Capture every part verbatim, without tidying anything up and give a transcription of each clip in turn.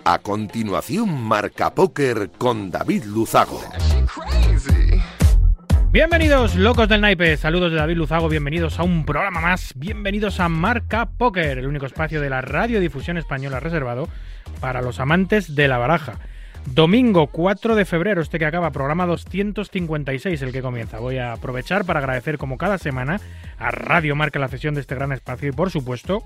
A continuación, Marca Póker con David Luzago. Bienvenidos, locos del naipe. Saludos de David Luzago. Bienvenidos a un programa más. Bienvenidos a Marca Póker, el único espacio de la radiodifusión española reservado para los amantes de la baraja. Domingo cuatro de febrero, este que acaba, programa doscientos cincuenta y seis, el que comienza. Voy a aprovechar para agradecer, como cada semana, a Radio Marca la cesión de este gran espacio y, por supuesto,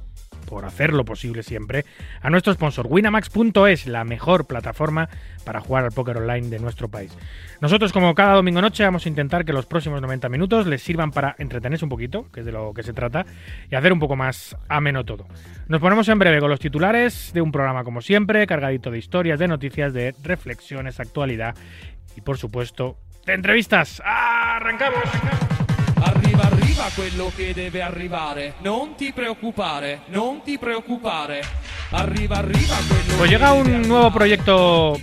por hacerlo posible siempre, a nuestro sponsor, Winamax punto es, la mejor plataforma para jugar al póker online de nuestro país. Nosotros, como cada domingo noche, vamos a intentar que los próximos noventa minutos les sirvan para entretenerse un poquito, que es de lo que se trata, y hacer un poco más ameno todo. Nos ponemos en breve con los titulares de un programa, como siempre, cargadito de historias, de noticias, de reflexiones, actualidad y, por supuesto, de entrevistas. ¡Arrancamos! Arriva, arriva quello che deve arrivare. Non ti preoccupare, non ti preoccupare. Arriva, arriva quello. Pues llega un nuevo proyecto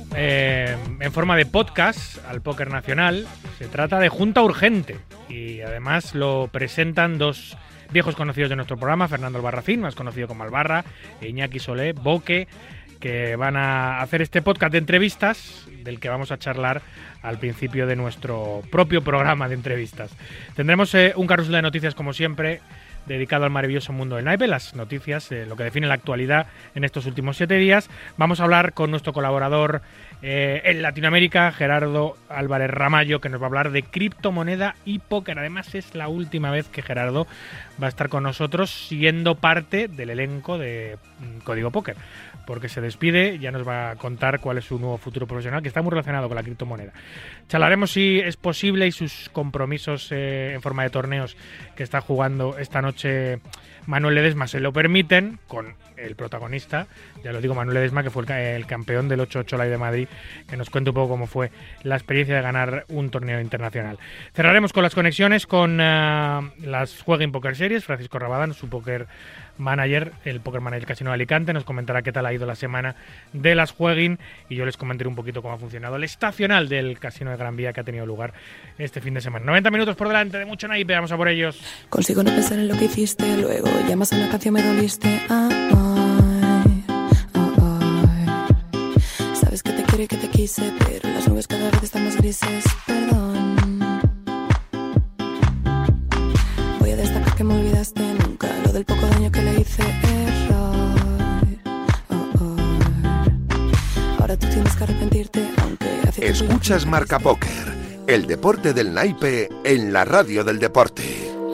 eh, en forma de podcast al Póker Nacional. Se trata de Junta Urgente y además lo presentan dos viejos conocidos de nuestro programa, Fernando Albarracín, más conocido como Albarra, e Iñaki Solé, Boque, que van a hacer este podcast de entrevistas del que vamos a charlar al principio de nuestro propio programa de entrevistas. Tendremos eh, un carrusel de noticias, como siempre, dedicado al maravilloso mundo del naipe, las noticias, eh, lo que define la actualidad en estos últimos siete días. Vamos a hablar con nuestro colaborador eh, en Latinoamérica, Gerardo Álvarez Ramallo, que nos va a hablar de criptomoneda y póker. Además, es la última vez que Gerardo va a estar con nosotros siendo parte del elenco de mm, Código Póker, porque se despide, ya nos va a contar cuál es su nuevo futuro profesional, que está muy relacionado con la criptomoneda. Charlaremos si es posible y sus compromisos eh, en forma de torneos que está jugando esta noche Manuel Ledesma se lo permiten, con el protagonista, ya lo digo, Manuel Ledesma, que fue el, el campeón del ocho ocho Live de Madrid, que nos cuente un poco cómo fue la experiencia de ganar un torneo internacional. Cerraremos con las conexiones con uh, las Jueguin Poker Series. Francisco Rabadán, su poker manager, el Poker Manager Casino de Alicante, nos comentará qué tal ha ido la semana de las Jueguin y yo les comentaré un poquito cómo ha funcionado el estacional del Casino de Gran Vía que ha tenido lugar este fin de semana. noventa minutos por delante de mucho naipe, vamos a por ellos. Consigo no pensar en lo que hiciste, luego llamas a una canción, me doliste. Ah, ay, ah, ay. Sabes que te quiero y que te quise, pero las nubes cada vez están más grises. Perdón. Voy a destacar que me olvidaste nunca lo del poco daño que le hice. Error. Oh, oh. Ahora tú tienes que arrepentirte, aunque hace Escuchas Marca Póker, el deporte del naipe en la radio del deporte.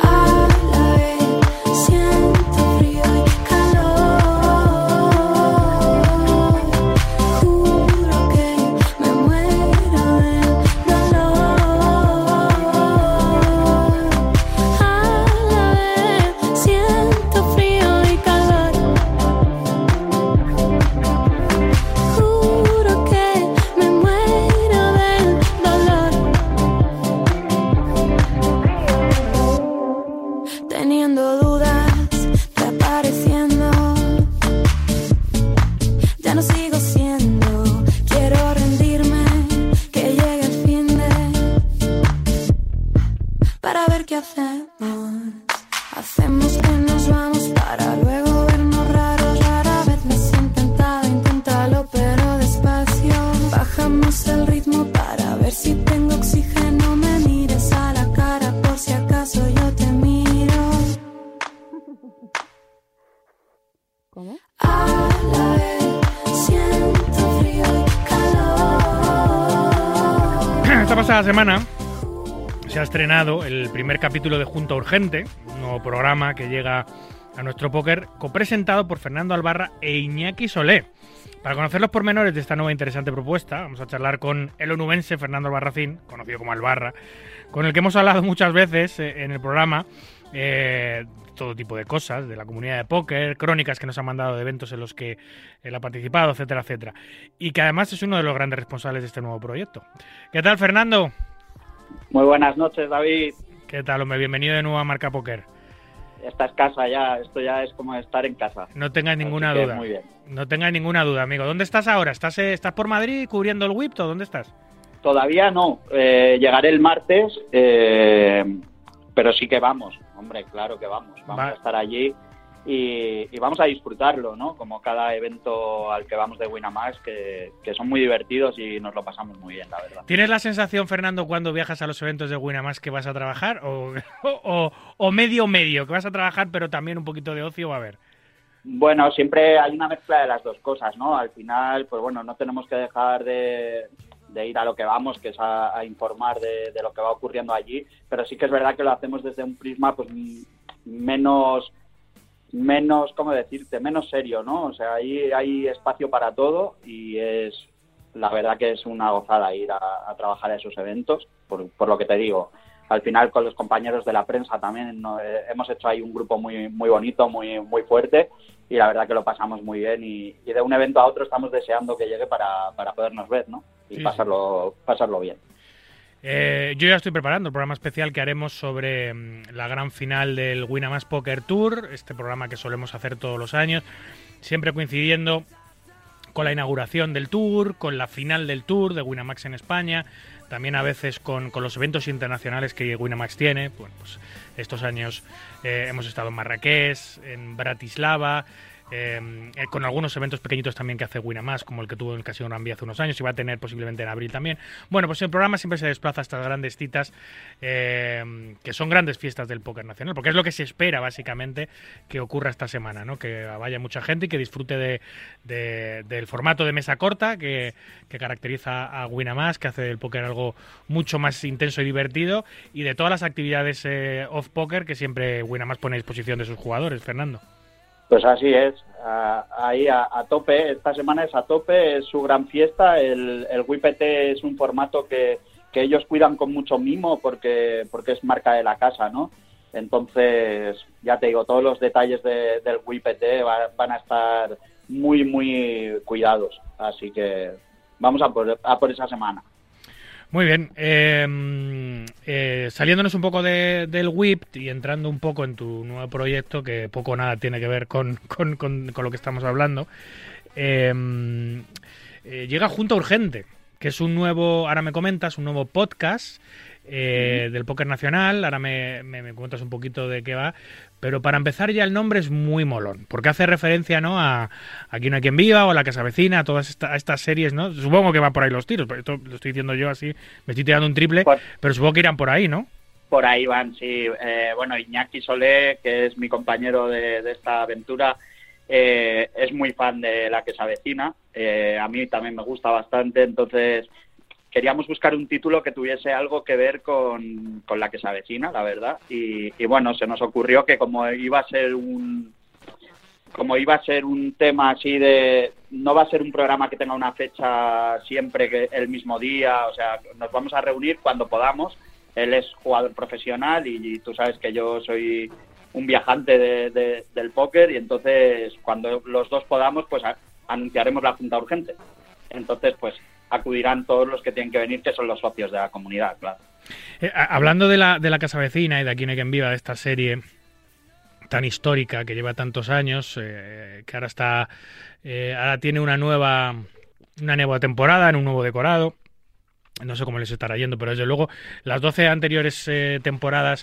Semana se ha estrenado el primer capítulo de Junta Urgente, un nuevo programa que llega a nuestro póker, copresentado por Fernando Albarra e Iñaki Solé. Para conocer los pormenores de esta nueva interesante propuesta, vamos a charlar con el onubense Fernando Albarracín, conocido como Albarra, con el que hemos hablado muchas veces en el programa, eh, todo tipo de cosas, de la comunidad de póker, crónicas que nos han mandado de eventos en los que él ha participado, etcétera, etcétera. Y que además es uno de los grandes responsables de este nuevo proyecto. ¿Qué tal, Fernando? Muy buenas noches, David. ¿Qué tal, hombre? Bienvenido de nuevo a Marca Póker. Esta es casa ya, esto ya es como estar en casa. No tengas ninguna duda. Muy bien. No tengas ninguna duda, amigo. ¿Dónde estás ahora? ¿Estás, eh, ¿Estás por Madrid cubriendo el W I P? ¿Dónde estás? Todavía no. Eh, llegaré el martes, eh, pero sí que vamos. Hombre, claro que vamos. Vamos Va. a estar allí y, y vamos a disfrutarlo, ¿no? Como cada evento al que vamos de Winamax, que, que son muy divertidos y nos lo pasamos muy bien, la verdad. ¿Tienes la sensación, Fernando, cuando viajas a los eventos de Winamax que vas a trabajar? ¿O, o, o medio medio, que vas a trabajar pero también un poquito de ocio va a haber? Bueno, siempre hay una mezcla de las dos cosas, ¿no? Al final, pues bueno, no tenemos que dejar de, de ir a lo que vamos, que es a, a informar de, de lo que va ocurriendo allí, pero sí que es verdad que lo hacemos desde un prisma pues menos... menos, ¿cómo decirte? Menos serio, ¿no? O sea, ahí hay espacio para todo y es, la verdad que es una gozada ir a, a trabajar a esos eventos, por, por lo que te digo. Al final con los compañeros de la prensa también ¿no? eh, hemos hecho ahí un grupo muy muy bonito, muy muy fuerte y la verdad que lo pasamos muy bien y, y de un evento a otro estamos deseando que llegue para, para podernos ver, ¿no? Y sí, pasarlo, sí. pasarlo bien. Eh, yo ya estoy preparando el programa especial que haremos sobre um, la gran final del Winamax Poker Tour, este programa que solemos hacer todos los años, siempre coincidiendo con la inauguración del Tour, con la final del Tour de Winamax en España, también a veces con, con los eventos internacionales que Winamax tiene. Bueno, pues estos años eh, hemos estado en Marrakech, en Bratislava, Eh, con algunos eventos pequeñitos también que hace Winamax, como el que tuvo en el Casino Gran Vía hace unos años y va a tener posiblemente en abril también. Bueno, pues el programa siempre se desplaza a estas grandes citas eh, que son grandes fiestas del póker nacional, porque es lo que se espera básicamente que ocurra esta semana, ¿no? Que vaya mucha gente y que disfrute de, de, del formato de mesa corta que, que caracteriza a Winamax, que hace del póker algo mucho más intenso y divertido, y de todas las actividades eh, off-póker que siempre Winamax pone a disposición de sus jugadores. Fernando. Pues así es, uh, ahí a, a tope, esta semana es a tope, es su gran fiesta, el, el W I P T es un formato que, que ellos cuidan con mucho mimo porque, porque es marca de la casa, ¿no? Entonces, ya te digo, todos los detalles de, del W I P T va, van a estar muy, muy cuidados, así que vamos a por, a por esa semana. Muy bien, eh, eh, saliéndonos un poco de, del W I P T y entrando un poco en tu nuevo proyecto, que poco o nada tiene que ver con, con, con, con lo que estamos hablando, eh, eh, llega Junta Urgente, que es un nuevo, ahora me comentas, un nuevo podcast eh, uh-huh. del Póker Nacional, ahora me, me, me cuentas un poquito de qué va, pero para empezar ya el nombre es muy molón, porque hace referencia, ¿no? a Aquí no hay quien viva o a La que se avecina, a todas esta, a estas series, ¿no? Supongo que van por ahí los tiros, pero esto lo estoy diciendo yo así, me estoy tirando un triple, por, pero supongo que irán por ahí, ¿no? Por ahí van, sí. Eh, bueno, Iñaki Solé, que es mi compañero de, de esta aventura, eh, es muy fan de La que se avecina, eh, a mí también me gusta bastante, entonces queríamos buscar un título que tuviese algo que ver con, con La que se avecina, la verdad, y, y bueno, se nos ocurrió que como iba a ser un como iba a ser un tema así de, no va a ser un programa que tenga una fecha siempre que el mismo día, o sea, nos vamos a reunir cuando podamos, él es jugador profesional y, y tú sabes que yo soy un viajante de, de, del póker y entonces cuando los dos podamos, pues a, anunciaremos la Junta Urgente, entonces pues acudirán todos los que tienen que venir, que son los socios de la comunidad, claro. Eh, hablando de la, de la Casa Vecina y de Aquí no hay quien viva, de esta serie tan histórica que lleva tantos años, eh, que ahora está, eh, ahora tiene una nueva, una nueva temporada en un nuevo decorado. No sé cómo les estará yendo, pero desde luego las doce anteriores eh, temporadas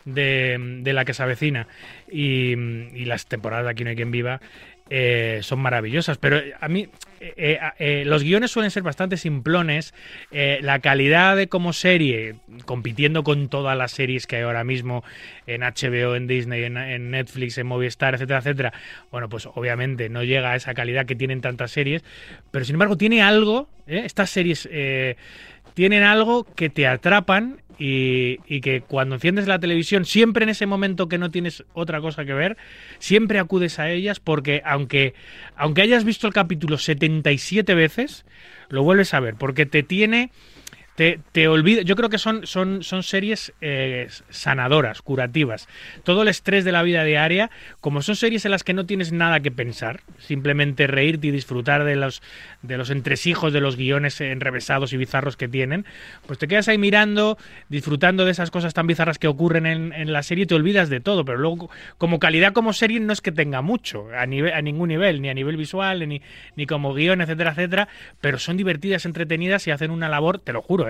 de, de La que se avecina y, y las temporadas de Aquí no hay quien viva eh, son maravillosas, pero a mí eh, eh, eh, los guiones suelen ser bastante simplones, eh, la calidad de como serie, compitiendo con todas las series que hay ahora mismo en H B O, en Disney, en, en Netflix, en Movistar, etcétera, etcétera, bueno, pues obviamente no llega a esa calidad que tienen tantas series, pero sin embargo tiene algo, ¿eh? Estas series eh, tienen algo que te atrapan y, y que cuando enciendes la televisión, siempre en ese momento que no tienes otra cosa que ver, siempre acudes a ellas porque aunque, aunque hayas visto el capítulo setenta y siete veces, lo vuelves a ver porque te tiene... Te, te olvida, yo creo que son, son, son series eh, sanadoras, curativas. Todo el estrés de la vida diaria, como son series en las que no tienes nada que pensar, simplemente reírte y disfrutar de los, de los entresijos de los guiones enrevesados y bizarros que tienen, pues te quedas ahí mirando, disfrutando de esas cosas tan bizarras que ocurren en, en la serie y te olvidas de todo. Pero luego, como calidad como serie, no es que tenga mucho, a, nivel, a ningún nivel, ni a nivel visual, ni, ni como guión, etcétera, etcétera, pero son divertidas, entretenidas y hacen una labor, te lo juro,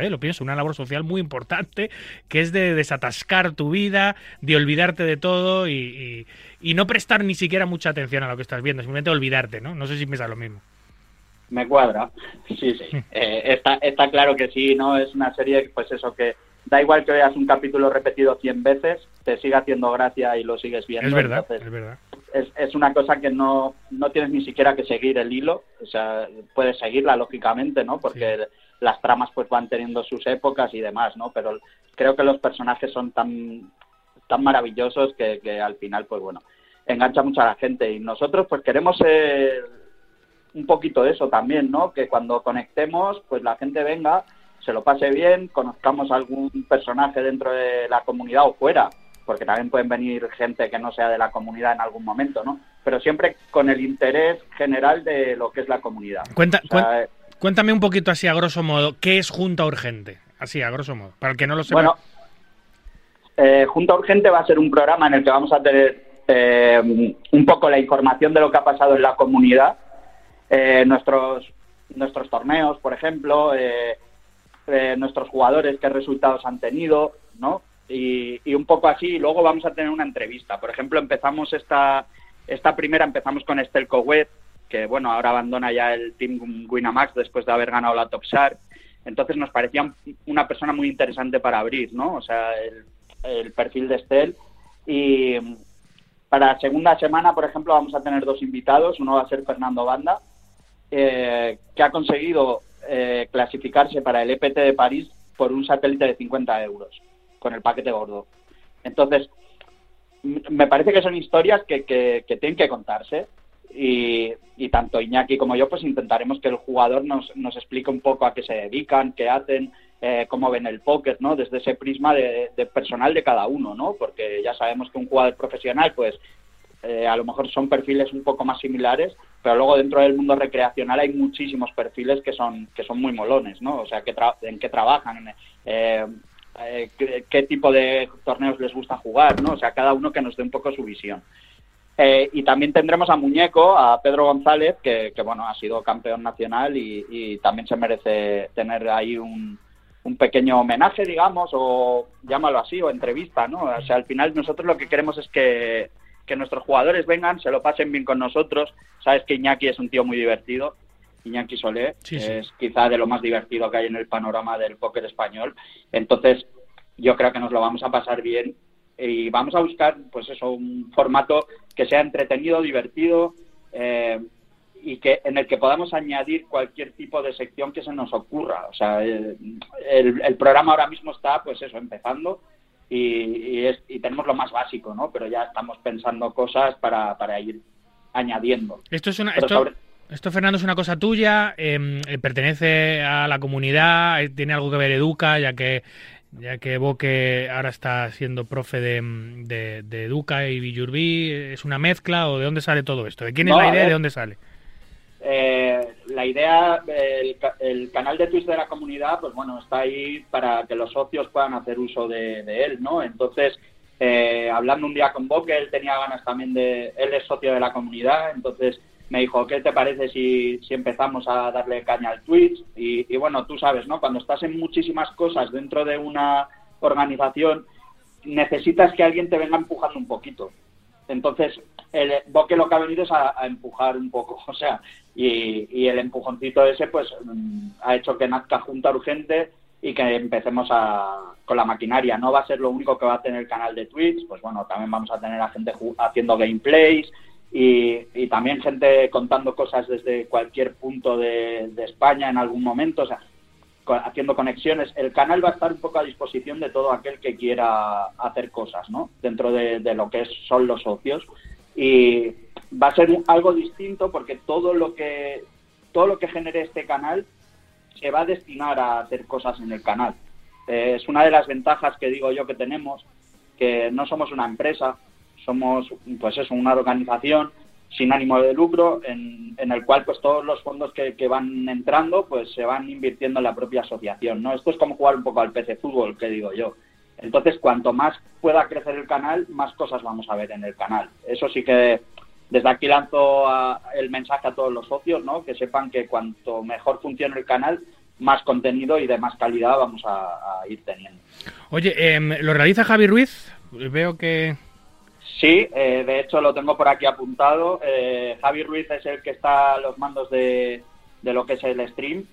¿eh? Lo pienso, una labor social muy importante, que es de desatascar tu vida, de olvidarte de todo y, y, y no prestar ni siquiera mucha atención a lo que estás viendo, simplemente olvidarte, ¿no? No sé si piensas lo mismo. Me cuadra, sí, sí. Eh, está, está claro que sí, ¿no? Es una serie, pues eso, que da igual que veas un capítulo repetido cien veces, te sigue haciendo gracia y lo sigues viendo. Es verdad, Entonces, es verdad. Es, es una cosa que no, no tienes ni siquiera que seguir el hilo, o sea, puedes seguirla lógicamente, ¿no? Porque sí. Las tramas pues van teniendo sus épocas y demás, ¿no? Pero creo que los personajes son tan tan maravillosos que, que al final, pues bueno, engancha mucho a la gente. Y nosotros pues queremos ser un poquito eso también, ¿no? Que cuando conectemos, pues la gente venga, se lo pase bien, conozcamos a algún personaje dentro de la comunidad o fuera, porque también pueden venir gente que no sea de la comunidad en algún momento, ¿no? Pero siempre con el interés general de lo que es la comunidad. Cuenta, o sea, cuen, cuéntame un poquito así a grosso modo, ¿qué es Junta Urgente? Así, a grosso modo, para el que no lo sepa. Bueno, eh, Junta Urgente va a ser un programa en el que vamos a tener eh, un poco la información de lo que ha pasado en la comunidad, eh, nuestros, nuestros torneos, por ejemplo, eh, eh, nuestros jugadores, qué resultados han tenido, ¿no? Y, y un poco así, y luego vamos a tener una entrevista. Por ejemplo, empezamos esta esta primera, empezamos con Estel Couet, que bueno, ahora abandona ya el Team Winamax después de haber ganado la Top Shark. Entonces nos parecía una persona muy interesante para abrir, ¿no? O sea, el, el perfil de Estel. Y para la segunda semana, por ejemplo, vamos a tener dos invitados. Uno va a ser Fernando Banda, eh, que ha conseguido eh, clasificarse para el E P T de París por un satélite de cincuenta euros. Con el paquete gordo. Entonces, me parece que son historias que, que, que tienen que contarse y, y tanto Iñaki como yo pues intentaremos que el jugador nos, nos explique un poco a qué se dedican, qué hacen, eh, cómo ven el póker, ¿no? Desde ese prisma de, de personal de cada uno, ¿no? Porque ya sabemos que un jugador profesional pues eh, a lo mejor son perfiles un poco más similares, pero luego dentro del mundo recreacional hay muchísimos perfiles que son que son muy molones, ¿no? O sea, que tra- en qué trabajan, eh, Eh, qué, qué tipo de torneos les gusta jugar, ¿no? O sea, cada uno que nos dé un poco su visión. Eh, y también tendremos a Muñeco, a Pedro González, que, que bueno, ha sido campeón nacional y, y también se merece tener ahí un, un pequeño homenaje, digamos, o llámalo así, o entrevista, ¿no? O sea, al final nosotros lo que queremos es que, que nuestros jugadores vengan, se lo pasen bien con nosotros. Sabes que Iñaki es un tío muy divertido. Iñaki Solé, sí, sí. Es quizá de lo más divertido que hay en el panorama del póker español. Entonces, yo creo que nos lo vamos a pasar bien y vamos a buscar, pues eso, un formato que sea entretenido, divertido eh, y que en el que podamos añadir cualquier tipo de sección que se nos ocurra. O sea, el, el, el programa ahora mismo está, pues eso, empezando y, y, es, y tenemos lo más básico, ¿no? Pero ya estamos pensando cosas para, para ir añadiendo. Esto es una... Esto... Sobre... Esto, Fernando, es una cosa tuya, eh, pertenece a la comunidad, tiene algo que ver Educa, ya que ya que Boque ahora está siendo profe de, de, de Educa y Villurbí. ¿Es una mezcla o de dónde sale todo esto? ¿De quién es no, la idea y de dónde sale? Eh, la idea, el, el canal de Twitch de la comunidad, pues bueno, está ahí para que los socios puedan hacer uso de, de él, ¿no? Entonces, eh, hablando un día con Boque, él tenía ganas también de... Él es socio de la comunidad, entonces... Me dijo, ¿qué te parece si, si empezamos a darle caña al Twitch? Y, y bueno, tú sabes, ¿no? Cuando estás en muchísimas cosas dentro de una organización, necesitas que alguien te venga empujando un poquito. Entonces, el Boque lo que ha venido es a, a empujar un poco, o sea, y, y el empujoncito ese, pues, ha hecho que nazca Junta Urgente y que empecemos a, con la maquinaria. No va a ser lo único que va a tener el canal de Twitch, pues bueno, también vamos a tener a gente haciendo gameplays, Y, y también gente contando cosas desde cualquier punto de, de España en algún momento, o sea, haciendo conexiones. El canal va a estar un poco a disposición de todo aquel que quiera hacer cosas, ¿no? Dentro de, de lo que es, son los socios. Y va a ser algo distinto porque todo lo que todo lo que genere este canal se va a destinar a hacer cosas en el canal. Eh, es una de las ventajas que digo yo que tenemos, que no somos una empresa, somos, pues eso, una organización sin ánimo de lucro en, en el cual pues todos los fondos que, que van entrando pues se van invirtiendo en la propia asociación, ¿no? Esto es como jugar un poco al P C Fútbol, que digo yo. Entonces, cuanto más pueda crecer el canal, más cosas vamos a ver en el canal. Eso sí que desde aquí lanzo a, el mensaje a todos los socios, ¿no? Que sepan que cuanto mejor funcione el canal, más contenido y de más calidad vamos a, a ir teniendo. Oye, eh, ¿lo realiza Javi Ruiz? Veo que... Sí, eh, de hecho lo tengo por aquí apuntado. Eh, Javi Ruiz es el que está a los mandos de, de lo que es el stream.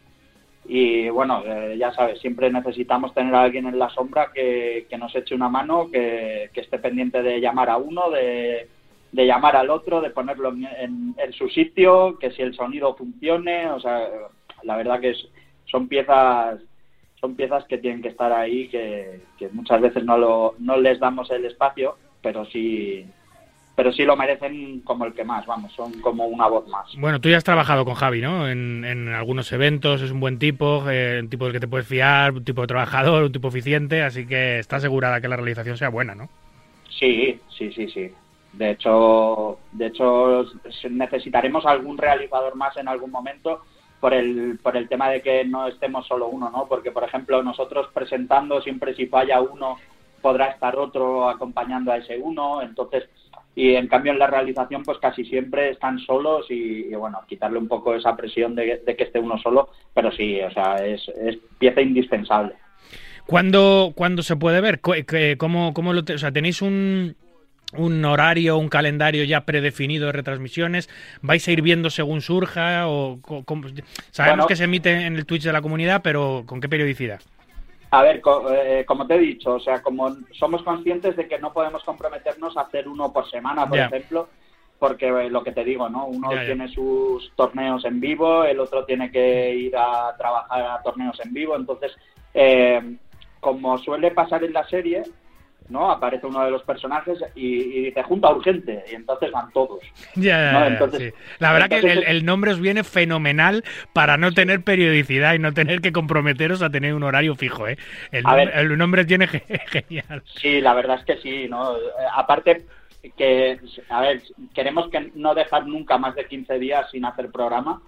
Y bueno, eh, ya sabes, siempre necesitamos tener a alguien en la sombra que, que nos eche una mano, que, que esté pendiente de llamar a uno, de, de llamar al otro, de ponerlo en, en, en su sitio, que si el sonido funcione. O sea, la verdad que es, son piezas son piezas que tienen que estar ahí, que, que muchas veces no, lo, no les damos el espacio, pero sí... pero sí lo merecen como el que más, vamos, son como una voz más. Bueno, tú ya has trabajado con Javi, ¿no? En, en algunos eventos, es un buen tipo, eh, un tipo del que te puedes fiar, un tipo de trabajador, un tipo eficiente, así que está asegurada que la realización sea buena, ¿no? Sí, sí, sí, sí. De hecho, de hecho necesitaremos algún realizador más en algún momento por el por el tema de que no estemos solo uno, ¿no? Porque, por ejemplo, nosotros presentando, siempre si falla uno, podrá estar otro acompañando a ese uno, entonces... Y en cambio en la realización pues casi siempre están solos y, y bueno, quitarle un poco esa presión de, de que esté uno solo, pero sí, o sea, es, es pieza indispensable. ¿Cuándo, ¿cuándo se puede ver? ¿Cómo, cómo lo te, o sea, tenéis un, un horario, un calendario ya predefinido de retransmisiones? ¿Vais a ir viendo según surja? O, cómo, sabemos bueno, que se emite en el Twitch de la comunidad, pero ¿con qué periodicidad? A ver, co eh, como te he dicho, o sea, como somos conscientes de que no podemos comprometernos a hacer uno por semana, por yeah. ejemplo, porque eh, lo que te digo, ¿no? Uno yeah, tiene yeah. sus torneos en vivo, el otro tiene que ir a trabajar a torneos en vivo, entonces, eh, como suele pasar en la serie, ¿no? Aparece uno de los personajes y, y dice junta urgente, y entonces van todos. Ya, ¿no? ya, entonces, sí. La verdad entonces, que el, el nombre os viene fenomenal para no tener periodicidad y no tener que comprometeros a tener un horario fijo, ¿eh? El, nombre, ver, el nombre tiene genial. Sí, la verdad es que sí, ¿no? Aparte que, a ver, queremos que no dejar nunca más de quince días sin hacer programa,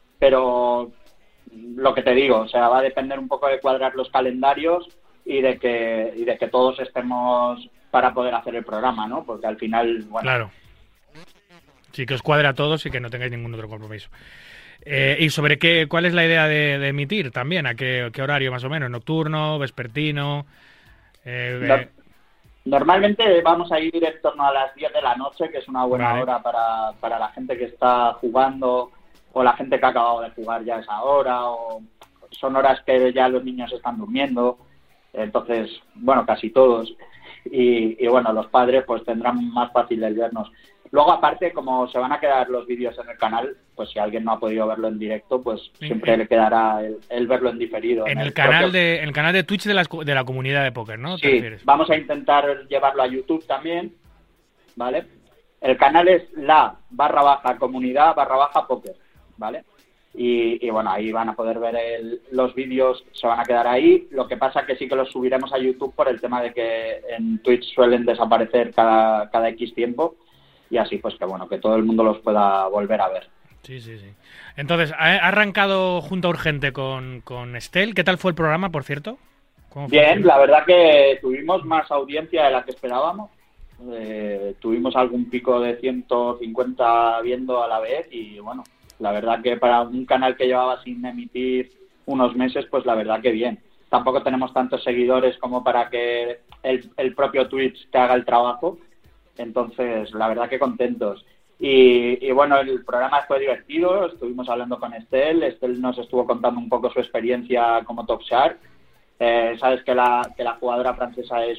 pero lo que te digo, o sea, va a depender un poco de cuadrar los calendarios y de que y de que todos estemos para poder hacer el programa, ¿no? Porque al final, bueno... Claro. Sí, que os cuadre a todos y que no tengáis ningún otro compromiso. Eh, ¿Y sobre qué, cuál es la idea de, de emitir también? ¿A qué, qué horario más o menos? ¿Nocturno? ¿Vespertino? Eh, no, eh... Normalmente vamos a ir en torno a las diez de la noche, que es una buena vale. hora para, para la gente que está jugando o la gente que ha acabado de jugar ya a esa hora, o son horas que ya los niños están durmiendo. Entonces, bueno, casi todos. Y, y bueno, los padres pues tendrán más fácil el vernos. Luego, aparte, como se van a quedar los vídeos en el canal, pues si alguien no ha podido verlo en directo, pues siempre sí. le quedará el, el verlo en diferido. En, en el, el canal propio... de el canal de Twitch de la, de la comunidad de póker, ¿no? Sí, vamos a intentar llevarlo a YouTube también, ¿vale? El canal es la barra baja comunidad barra baja póker, ¿vale? Y, y bueno, ahí van a poder ver el, los vídeos, se van a quedar ahí. Lo que pasa que sí que los subiremos a YouTube por el tema de que en Twitch suelen desaparecer cada, cada X tiempo. Y así pues que bueno, que todo el mundo los pueda volver a ver. Sí, sí, sí. Entonces, ha arrancado Junta Urgente con, con Estel. ¿Qué tal fue el programa, por cierto? ¿Cómo Bien, funcionó? La verdad que tuvimos más audiencia de la que esperábamos. Eh, tuvimos algún pico de ciento cincuenta viendo a la vez y bueno, la verdad que para un canal que llevaba sin emitir unos meses, pues la verdad que bien. Tampoco tenemos tantos seguidores como para que el, el propio Twitch te haga el trabajo. Entonces, la verdad que contentos. Y, y bueno, el programa fue divertido, estuvimos hablando con Estel, Estel nos estuvo contando un poco su experiencia como Top Shark. Eh, sabes que la, que la jugadora francesa es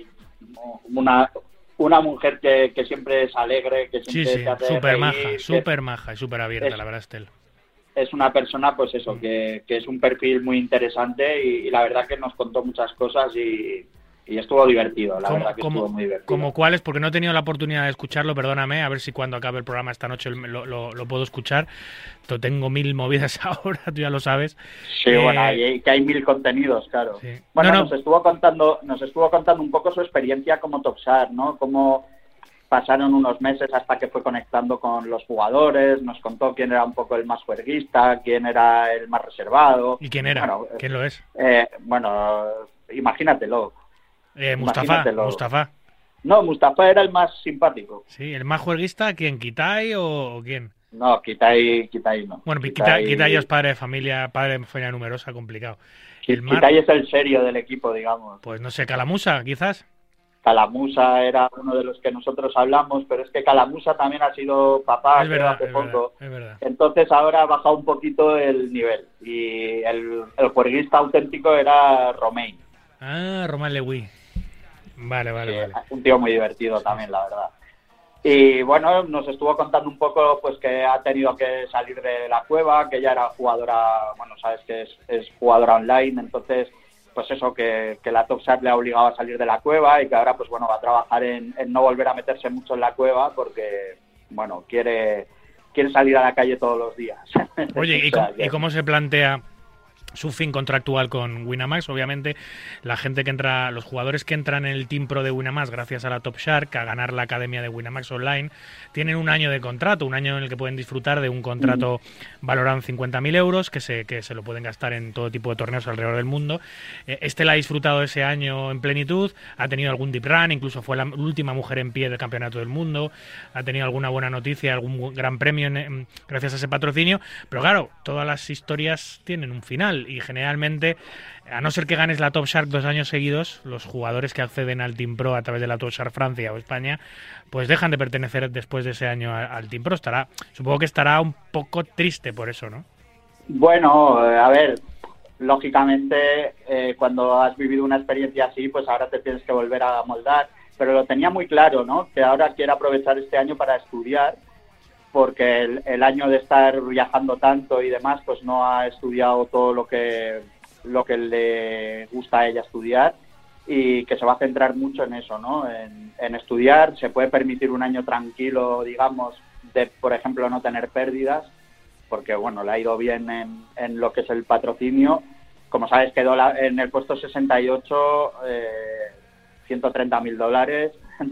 una, una mujer que, que siempre es alegre, que siempre sí, sí, te hace súper reír, maja, súper maja y súper abierta, es, la verdad, Estel. Es una persona, pues eso, mm. que, que es un perfil muy interesante y, y la verdad que nos contó muchas cosas y... Y estuvo divertido, la ¿Cómo, verdad que cómo, estuvo muy divertido. ¿Como cuáles? Porque no he tenido la oportunidad de escucharlo, perdóname, a ver si cuando acabe el programa esta noche lo, lo, lo puedo escuchar. Tengo mil movidas ahora, tú ya lo sabes. Sí, eh... bueno, hay, que hay mil contenidos, claro. Sí. Bueno, no, no. nos estuvo contando nos estuvo contando un poco su experiencia como Topsar, ¿no? Cómo pasaron unos meses hasta que fue conectando con los jugadores, nos contó quién era un poco el más juerguista, quién era el más reservado. ¿Y quién era? Bueno, ¿quién lo es? Eh, bueno, imagínatelo. Eh, Mustafa, Mustafa. No, Mustafa era el más simpático. Sí, ¿el más juerguista quién? ¿Kitai o, o quién? No, Kitai, Kitai no. Bueno, Kitai, Kitai es padre de familia, padre de familia numerosa, complicado. El Mar... Kitai es el serio del equipo, digamos. Pues no sé, Calamusa, quizás. Calamusa era uno de los que nosotros hablamos, pero es que Calamusa también ha sido papá es verdad, hace es poco. Verdad, es verdad. Entonces ahora ha bajado un poquito el nivel. Y el, el juerguista auténtico era Romain. Ah, Romain Lewy. Vale, vale, sí, vale. Un tío muy divertido también, la verdad. Y bueno, nos estuvo contando un poco pues que ha tenido que salir de la cueva, que ella era jugadora, bueno, sabes que es, es jugadora online, entonces pues eso, que, que la Top Shot le ha obligado a salir de la cueva y que ahora pues bueno va a trabajar en, en no volver a meterse mucho en la cueva porque bueno, quiere, quiere salir a la calle todos los días. Oye, ¿y, o sea, cómo, ¿y cómo se plantea su fin contractual con Winamax? Obviamente la gente que entra, los jugadores que entran en el Team Pro de Winamax gracias a la Top Shark, a ganar la academia de Winamax Online, tienen un año de contrato, un año en el que pueden disfrutar de un contrato valorado en cincuenta mil euros, que se, que se lo pueden gastar en todo tipo de torneos alrededor del mundo. Este la ha disfrutado ese año en plenitud, ha tenido algún deep run, incluso fue la última mujer en pie del campeonato del mundo, ha tenido alguna buena noticia, algún gran premio en, en, gracias a ese patrocinio, pero claro, todas las historias tienen un final. Y generalmente, a no ser que ganes la Top Shark dos años seguidos, los jugadores que acceden al Team Pro a través de la Top Shark Francia o España, pues dejan de pertenecer después de ese año al Team Pro. Estará, supongo que estará un poco triste por eso, ¿no? Bueno, a ver, lógicamente eh, cuando has vivido una experiencia así, pues ahora te tienes que volver a moldar. Pero lo tenía muy claro, ¿no? Que ahora quiere aprovechar este año para estudiar, porque el, el año de estar viajando tanto y demás, pues no ha estudiado todo lo que lo que le gusta a ella estudiar y que se va a centrar mucho en eso, ¿no? En, en estudiar, se puede permitir un año tranquilo, digamos, de, por ejemplo, no tener pérdidas, porque, bueno, le ha ido bien en, en lo que es el patrocinio. Como sabes, quedó la, en el puesto sesenta y ocho, eh, ciento treinta mil dólares.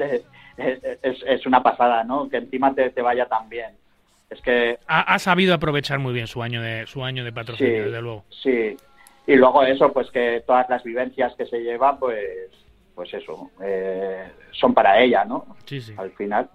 Es, es, es una pasada, ¿no? Que encima te, te vaya tan bien. Es que ha, ha sabido aprovechar muy bien su año de su año de patrocinio, sí, desde luego. Sí. Y luego eso, pues que todas las vivencias que se lleva, pues, pues eso, eh, son para ella, ¿no? Sí, sí. Al final.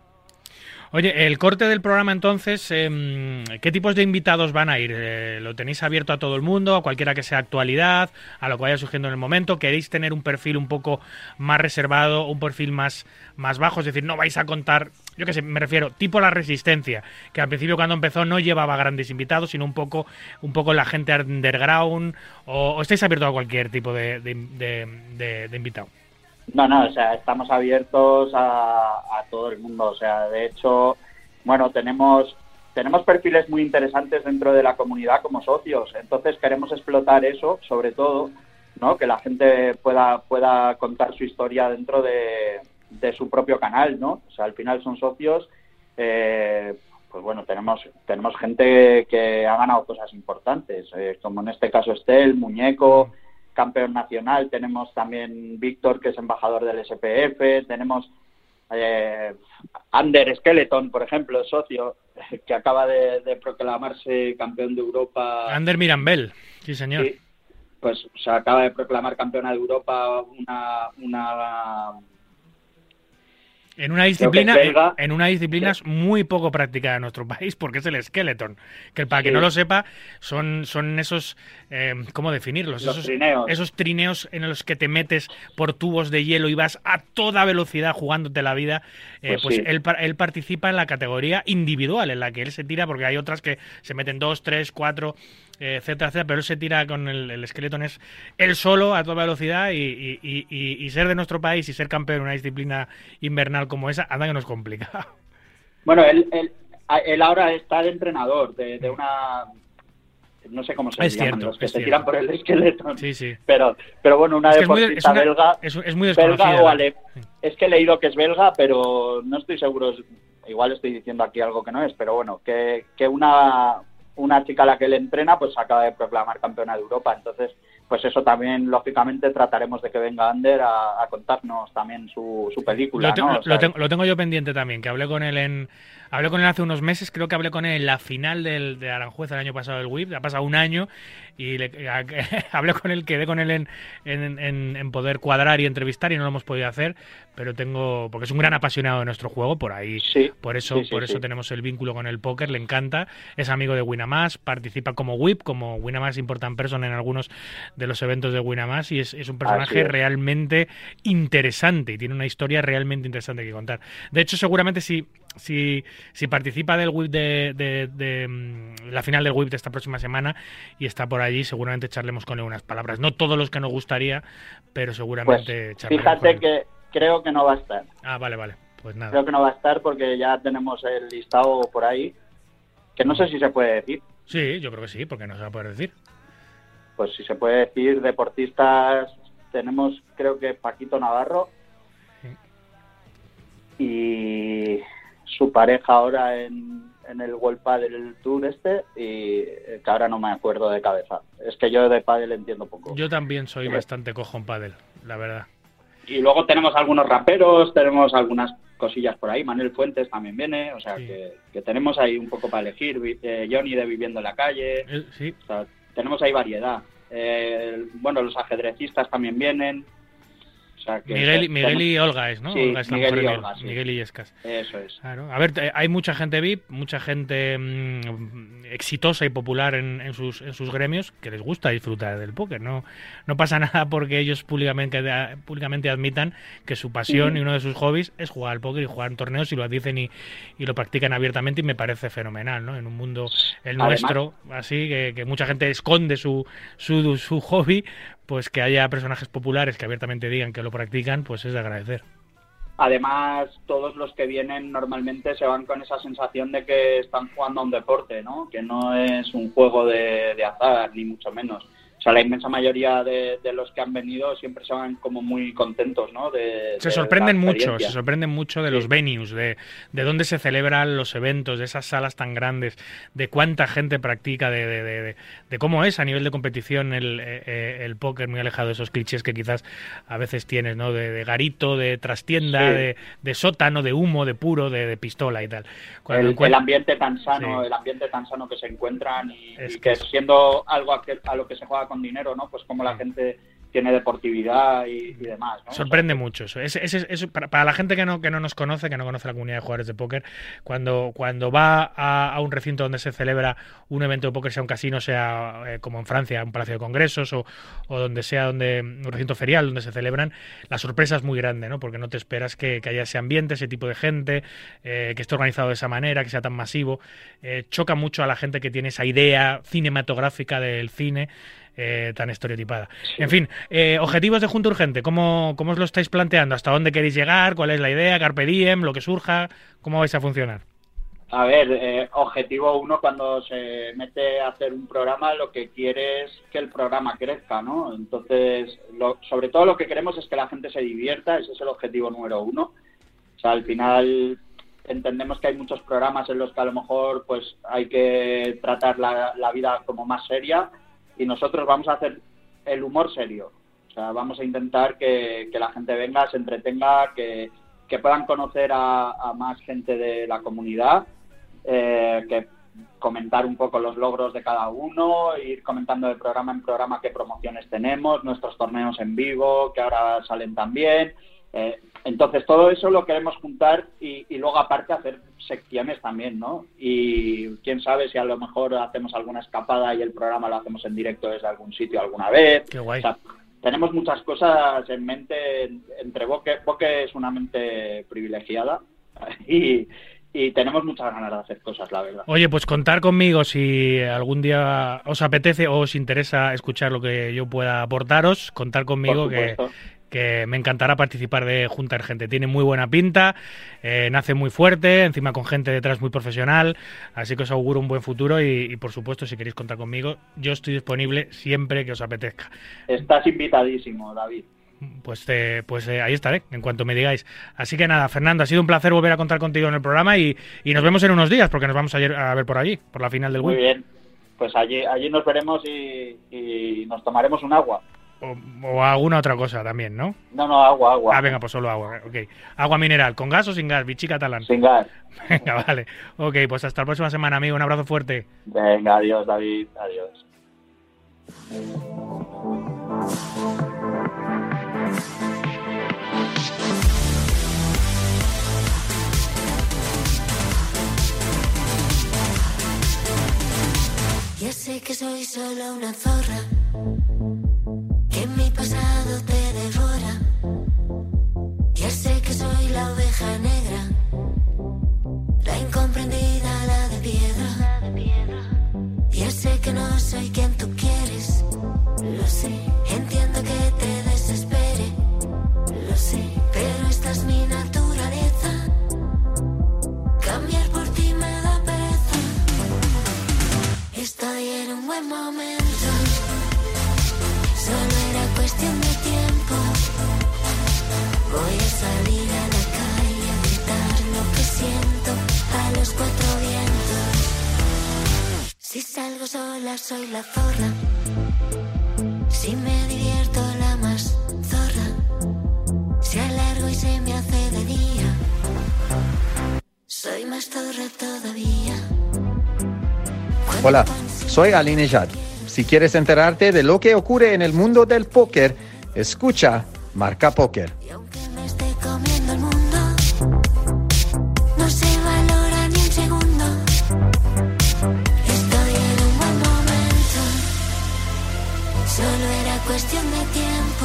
Oye, el corte del programa entonces, eh, ¿qué tipos de invitados van a ir? Eh, ¿Lo tenéis abierto a todo el mundo, a cualquiera que sea actualidad, a lo que vaya surgiendo en el momento? ¿Queréis tener un perfil un poco más reservado, un perfil más, más bajo? Es decir, no vais a contar, yo qué sé, me refiero, tipo La Resistencia, que al principio cuando empezó no llevaba grandes invitados, sino un poco un poco la gente underground, o, o estáis abiertos a cualquier tipo de, de, de, de, de invitado. No, no, o sea, estamos abiertos a, a todo el mundo. O sea, de hecho, bueno, tenemos tenemos perfiles muy interesantes dentro de la comunidad como socios. Entonces queremos explotar eso, sobre todo, ¿no? Que la gente pueda pueda contar su historia dentro de, de su propio canal, ¿no? O sea, al final son socios. Eh, pues bueno, tenemos tenemos gente que ha ganado cosas importantes, eh, como en este caso Estel, Muñeco, campeón nacional. Tenemos también Víctor, que es embajador del S P F, tenemos eh, Ander Skeleton, por ejemplo, socio, que acaba de, de proclamarse campeón de Europa. Ander Mirambel, sí señor. Sí, pues se acaba de proclamar campeona de Europa una... una En una disciplina, en, belga, en una disciplina sí, muy poco practicada en nuestro país, porque es el skeleton, que para sí, que no lo sepa, son, son esos, eh, ¿cómo definirlos? Los esos trineos. Esos trineos en los que te metes por tubos de hielo y vas a toda velocidad jugándote la vida. Eh, pues pues sí, él, él participa en la categoría individual, en la que él se tira, porque hay otras que se meten dos, tres, cuatro, eh, etcétera, etcétera, pero él se tira con el, el skeleton, es él solo a toda velocidad, y, y, y, y, y ser de nuestro país y ser campeón en una disciplina invernal como esa, anda que nos complica. Bueno, él, él, él ahora está de entrenador de, de una... No sé cómo se es llaman, cierto, los que se cierto. tiran por el esqueleto. Sí, sí. Pero, pero bueno, una es deportista es muy, es una, belga... Es, es muy belga o ale... sí. Es que he leído que es belga, pero no estoy seguro. Igual estoy diciendo aquí algo que no es, pero bueno, que, que una, una chica a la que le entrena pues acaba de proclamar campeona de Europa. Entonces, pues eso también, lógicamente, trataremos de que venga Ander a, a contarnos también su, su película, lo, te, ¿no? lo, O sea, tengo, lo tengo yo pendiente también, que hablé con él en hablé con él hace unos meses, creo que hablé con él en la final del, de Aranjuez el año pasado del W I P, ha pasado un año y le, a, hablé con él, quedé con él en, en, en, en poder cuadrar y entrevistar y no lo hemos podido hacer, pero tengo, porque es un gran apasionado de nuestro juego, por ahí, sí, por eso, sí, sí, por eso sí. tenemos el vínculo con el póker, le encanta, es amigo de Winamax, participa como W I P, como Winamax Important Person en algunos de los eventos de Winamax y es, es un personaje es. realmente interesante y tiene una historia realmente interesante que contar. De hecho, seguramente si Si, si participa del W I P de, de, de, de la final del W I P de esta próxima semana y está por allí, seguramente echarlemos con él unas palabras. No todos los que nos gustaría, pero seguramente Pues, charlaremos fíjate con él. que creo que no va a estar. Ah, vale, vale. Pues nada. Creo que no va a estar porque ya tenemos el listado por ahí, que no sé si se puede decir. Sí, yo creo que sí, porque no se va a poder decir. Pues si se puede decir, deportistas, tenemos creo que Paquito Navarro Sí. y su pareja ahora en, en el World Padel Tour este, y que ahora no me acuerdo de cabeza. Es que yo de pádel entiendo poco. Yo también soy Sí. bastante cojo en pádel, la verdad. Y luego tenemos algunos raperos, tenemos algunas cosillas por ahí, Manuel Fuentes también viene, o sea Sí. que, que tenemos ahí un poco para elegir, Vi- eh, Johnny de Viviendo en la Calle, Eh, sí, o sea, tenemos ahí variedad. Eh, bueno, los ajedrecistas también vienen. O sea que Miguel, y- te- Miguel y Olga es, ¿no? Sí, Olga es la Miguel mujer y de Olga, sí. Miguel y Escas. Eso es. Claro. A ver, te- hay mucha gente V I P, mucha gente mmm, exitosa y popular en, en, sus, en sus gremios que les gusta disfrutar del póker. No, no pasa nada porque ellos públicamente, públicamente admitan que su pasión Mm. y uno de sus hobbies es jugar al póker y jugar en torneos y lo dicen y, y lo practican abiertamente y me parece fenomenal, ¿no? En un mundo, el Además- nuestro, así, que, que mucha gente esconde su, su, su hobby, pues que haya personajes populares que abiertamente digan que lo practican, pues es de agradecer. Además, todos los que vienen normalmente se van con esa sensación de que están jugando a un deporte, ¿no? Que no es un juego de, de azar, ni mucho menos. O sea, la inmensa mayoría de, de los que han venido siempre se van como muy contentos, ¿no? De, Se de sorprenden la mucho, experiencia. se sorprenden mucho de Sí. los venues, de, de dónde se celebran los eventos, de esas salas tan grandes, de cuánta gente practica, de, de, de, de- de cómo es a nivel de competición el, eh, el póker, muy alejado de esos clichés que quizás a veces tienes, ¿no? De, de garito, de trastienda, Sí. de, de sótano, de humo, de puro, de, de pistola y tal. Cuando El, encuent- el ambiente tan sano, Sí. el ambiente tan sano que se encuentran y, Es y que que es- siendo algo a, que- a lo que se juega con dinero, ¿no? Pues como la gente tiene deportividad y, y demás, ¿no? Sorprende O sea, mucho eso. Es, es- es- es- para, para la gente que no, que no nos conoce, que no conoce la comunidad de jugadores de póker, cuando, cuando va a, a un recinto donde se celebra un evento de póker, sea un casino, sea eh, como en Francia, un palacio de congresos o, o donde sea donde un recinto ferial donde se celebran, la sorpresa es muy grande, ¿no? Porque no te esperas que, que haya ese ambiente, ese tipo de gente, eh, que esté organizado de esa manera, que sea tan masivo. Eh, choca mucho a la gente que tiene esa idea cinematográfica del cine eh, tan estereotipada. Sí. En fin, eh, objetivos de Junta Urgente, ¿cómo, ¿cómo os lo estáis planteando? ¿Hasta dónde queréis llegar? ¿Cuál es la idea? ¿Carpe diem? ¿Lo que surja? ¿Cómo vais a funcionar? A ver, eh, objetivo uno cuando se mete a hacer un programa, lo que quiere es que el programa crezca, ¿no? Entonces, lo, sobre todo lo que queremos es que la gente se divierta, ese es el objetivo número uno. O sea, al final entendemos que hay muchos programas en los que a lo mejor pues hay que tratar la, la vida como más seria y nosotros vamos a hacer el humor serio. O sea, vamos a intentar que, que la gente venga, se entretenga, que, que puedan conocer a, a más gente de la comunidad, eh, que comentar un poco los logros de cada uno, ir comentando de programa en programa qué promociones tenemos, nuestros torneos en vivo, que ahora salen también. Eh, entonces todo eso lo queremos juntar y, y luego aparte hacer secciones también, ¿no? Y quién sabe si a lo mejor hacemos alguna escapada y el programa lo hacemos en directo desde algún sitio alguna vez. Qué guay. O sea, tenemos muchas cosas en mente, entre Boque, Boque es una mente privilegiada y, y tenemos muchas ganas de hacer cosas, la verdad. Oye, pues contar conmigo si algún día os apetece o os interesa escuchar lo que yo pueda aportaros, contar conmigo Por que, supuesto. que me encantará participar de Juntar Gente. Tiene muy buena pinta, eh, nace muy fuerte, encima con gente detrás muy profesional, así que os auguro un buen futuro y, y por supuesto, si queréis contar conmigo, yo estoy disponible siempre que os apetezca. Estás invitadísimo, David. Pues, eh, pues eh, ahí estaré, en cuanto me digáis. Así que nada, Fernando, ha sido un placer volver a contar contigo en el programa y, y nos vemos en unos días, porque nos vamos a, ir a ver por allí, por la final del Muy W I P. bien. pues allí allí nos veremos y, y nos tomaremos un agua. O, o alguna otra cosa también, ¿no? No, no, agua, agua. Ah, venga, pues solo agua, ok. Agua mineral, ¿con gas o sin gas? Vichy catalán. Sin gas. Venga, vale. Ok, pues hasta la próxima semana, amigo. Un abrazo fuerte. Venga, adiós, David. Adiós. Ya sé que soy solo una zorra, que mi pasado te devora. Ya sé que soy la oveja negra, la incomprendida, la de piedra. Ya sé que no soy quien tú quieres, lo sé. Entiendo que te desespere, lo sé. Pero esta es mi naturaleza, cambiar por ti me da pereza. Estoy en un buen momento, solo era cuestión de tiempo. Voy a salir a la calle a gritar lo que siento a los cuatro vientos. Si salgo sola soy la zorra, si me divierto la más zorra. Si alargo y se me hace de día, soy más zorra todavía. Hola, soy Ali Nejad. Si quieres enterarte de lo que ocurre en el mundo del póker, escucha Marca Póker. Y aunque me esté comiendo el mundo, no se valora ni un segundo. Estoy en un buen momento, solo era cuestión de tiempo.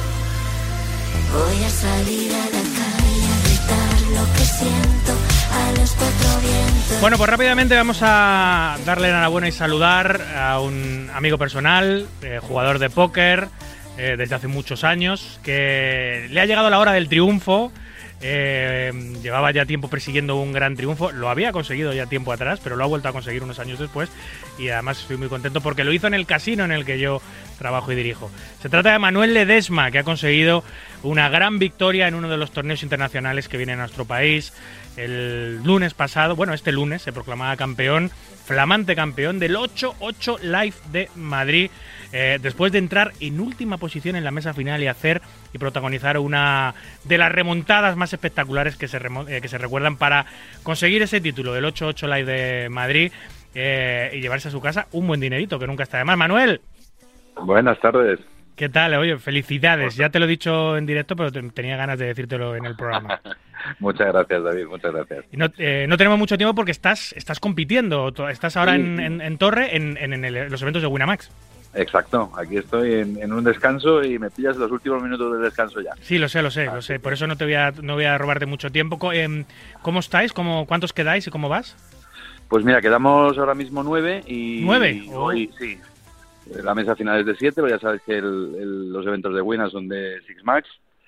Voy a salir a la calle a gritar lo que siento a los cuatro vientos. Bueno, pues rápidamente vamos a darle la enhorabuena y saludar a un amigo personal, eh, jugador de póker eh, desde hace muchos años, que le ha llegado la hora del triunfo. Eh, llevaba ya tiempo persiguiendo un gran triunfo, lo había conseguido ya tiempo atrás, pero lo ha vuelto a conseguir unos años después y además estoy muy contento porque lo hizo en el casino en el que yo trabajo y dirijo. Se trata de Manuel Ledesma, que ha conseguido una gran victoria en uno de los torneos internacionales que viene a nuestro país. El lunes pasado, bueno, este lunes se proclamaba campeón, flamante campeón del ocho ocho Live de Madrid, eh, después de entrar en última posición en la mesa final y hacer y protagonizar una de las remontadas más espectaculares que se, remo- eh, que se recuerdan para conseguir ese título del ocho ocho Live de Madrid eh, y llevarse a su casa un buen dinerito, que nunca está de más. Manuel. Buenas tardes. ¿Qué tal? Oye, felicidades. Ya te lo he dicho en directo, pero te, tenía ganas de decírtelo en el programa. Muchas gracias, David, muchas gracias. Y no, eh, no tenemos mucho tiempo porque estás estás compitiendo. Estás ahora Sí, en, sí. en, en Torre en, en, en el- los eventos de Winamax. Exacto, aquí estoy en, en un descanso y me pillas los últimos minutos del descanso ya. Sí, lo sé, lo sé, lo sé. Por eso no te voy a, no voy a robarte mucho tiempo. Co- em, ¿Cómo estáis? ¿Cómo, ¿Cuántos quedáis y cómo vas? Pues mira, quedamos ahora mismo nueve y... ¿Nueve? y hoy, sí. La mesa final es de siete, pero ya sabes que el- el- los eventos de Winamax son de Six Max.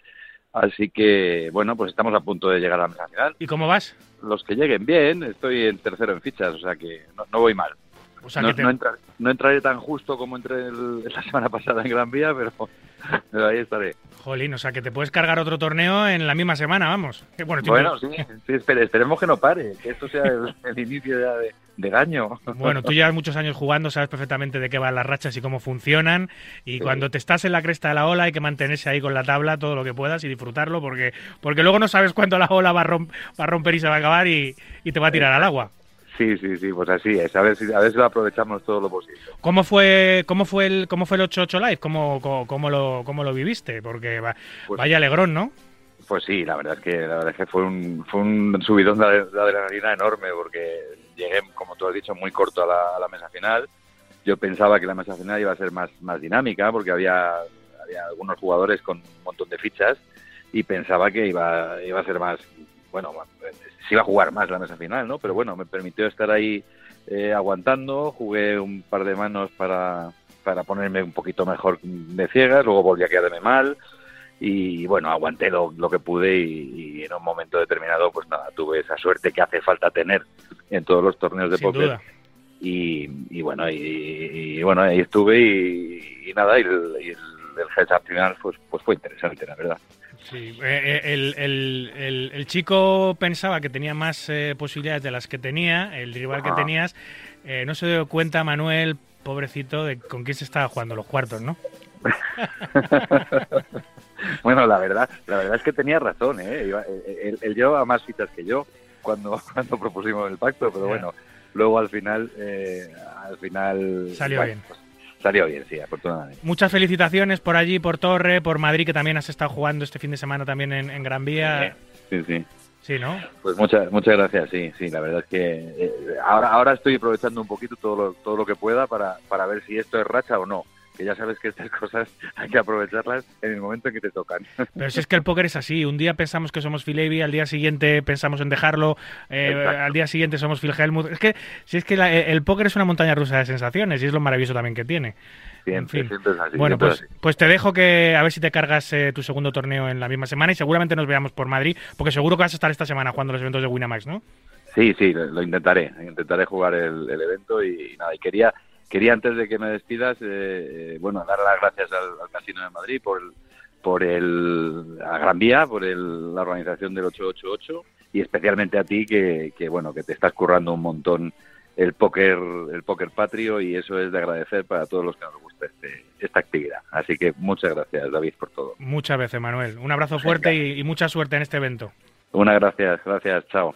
Así que, bueno, pues estamos a punto de llegar a la mesa final. ¿Y cómo vas? Los que lleguen bien, estoy en tercero en fichas, o sea que no, no voy mal. O sea, no, que te- no, entra- no entraré tan justo como entré el- la semana pasada en Gran Vía, pero, pero ahí estaré. Jolín, o sea, que te puedes cargar otro torneo en la misma semana, vamos. Que Bueno, estoy- Bueno, sí, sí espere- esperemos que no pare, que esto sea el, el inicio ya de, de año. Bueno, tú llevas muchos años jugando, sabes perfectamente de qué van las rachas y cómo funcionan. Y Sí. cuando te estás en la cresta de la ola hay que mantenerse ahí con la tabla todo lo que puedas y disfrutarlo porque, porque luego no sabes cuándo la ola va a, romp- va a romper y se va a acabar y, y te va a tirar al agua. Sí, sí, sí, pues así es, a ver si, a ver si lo aprovechamos todo lo posible. ¿Cómo fue, cómo fue el, cómo fue el ocho ocho Live? ¿Cómo, cómo, cómo lo, cómo lo viviste? Porque va- Pues- vaya alegrón, ¿no? Pues sí, la verdad es que la verdad es que fue un, fue un subidón de, de adrenalina enorme porque llegué, como tú has dicho, muy corto a la, a la mesa final. Yo pensaba que la mesa final iba a ser más, más dinámica porque había, había algunos jugadores con un montón de fichas y pensaba que iba, iba a ser más, bueno, se iba a jugar más la mesa final, ¿no? Pero bueno, me permitió estar ahí eh, aguantando, jugué un par de manos para, para ponerme un poquito mejor de ciegas, luego volví a quedarme mal. Y bueno, aguanté lo, lo que pude y, y en un momento determinado, pues nada, tuve esa suerte que hace falta tener en todos los torneos de Sin póker. duda. Y, y bueno, y, y bueno, ahí estuve y, y nada, y el, y el, el heads up final pues, pues fue interesante, la verdad. Sí, eh, eh, el, el, el, el chico pensaba que tenía más eh, posibilidades de las que tenía, el rival que Ajá. tenías. eh, no se dio cuenta Manuel, pobrecito, de con quién se estaba jugando los cuartos, ¿no? Bueno, la verdad, la verdad es que tenía razón, ¿eh? Iba- Él, él llevaba más citas que yo cuando, cuando propusimos el pacto, pero Ya. bueno, luego al final, eh, al final Salió bueno, bien. pues, salió bien, sí, afortunadamente. Muchas felicitaciones por allí, por Torre, por Madrid, que también has estado jugando este fin de semana también en, en Gran Vía. Sí, sí. Sí, ¿no? Pues muchas, muchas gracias, sí, sí, la verdad es que eh, ahora, ahora estoy aprovechando un poquito todo lo, todo lo que pueda para, para ver si esto es racha o no. Que ya sabes que estas cosas hay que aprovecharlas en el momento en que te tocan. Pero si es que el póker es así, un día pensamos que somos Phil Ivey, al día siguiente pensamos en dejarlo, eh, Exacto. al día siguiente somos Phil Hellmuth. Es que si es que la- el póker es una montaña rusa de sensaciones y es lo maravilloso también que tiene. Siempre, En fin. siempre es así. Bueno, siempre pues, es así. pues te dejo que a ver si te cargas eh, tu segundo torneo en la misma semana y seguramente nos veamos por Madrid, porque seguro que vas a estar esta semana jugando los eventos de Winamax, ¿no? Sí, sí, lo, lo intentaré. Intentaré jugar el, el evento y, y nada, y quería, quería antes de que me despidas, eh, eh, bueno, dar las gracias al, al Casino de Madrid por el, por el, a Gran Vía, por el, la organización del ocho ocho ocho y especialmente a ti que, que, bueno, que te estás currando un montón el póker, el póker patrio y eso es de agradecer para todos los que nos gusta este, esta actividad. Así que muchas gracias, David, por todo. Muchas veces, Manuel. Un abrazo fuerte y, y mucha suerte en este evento. Una gracias, gracias, chao.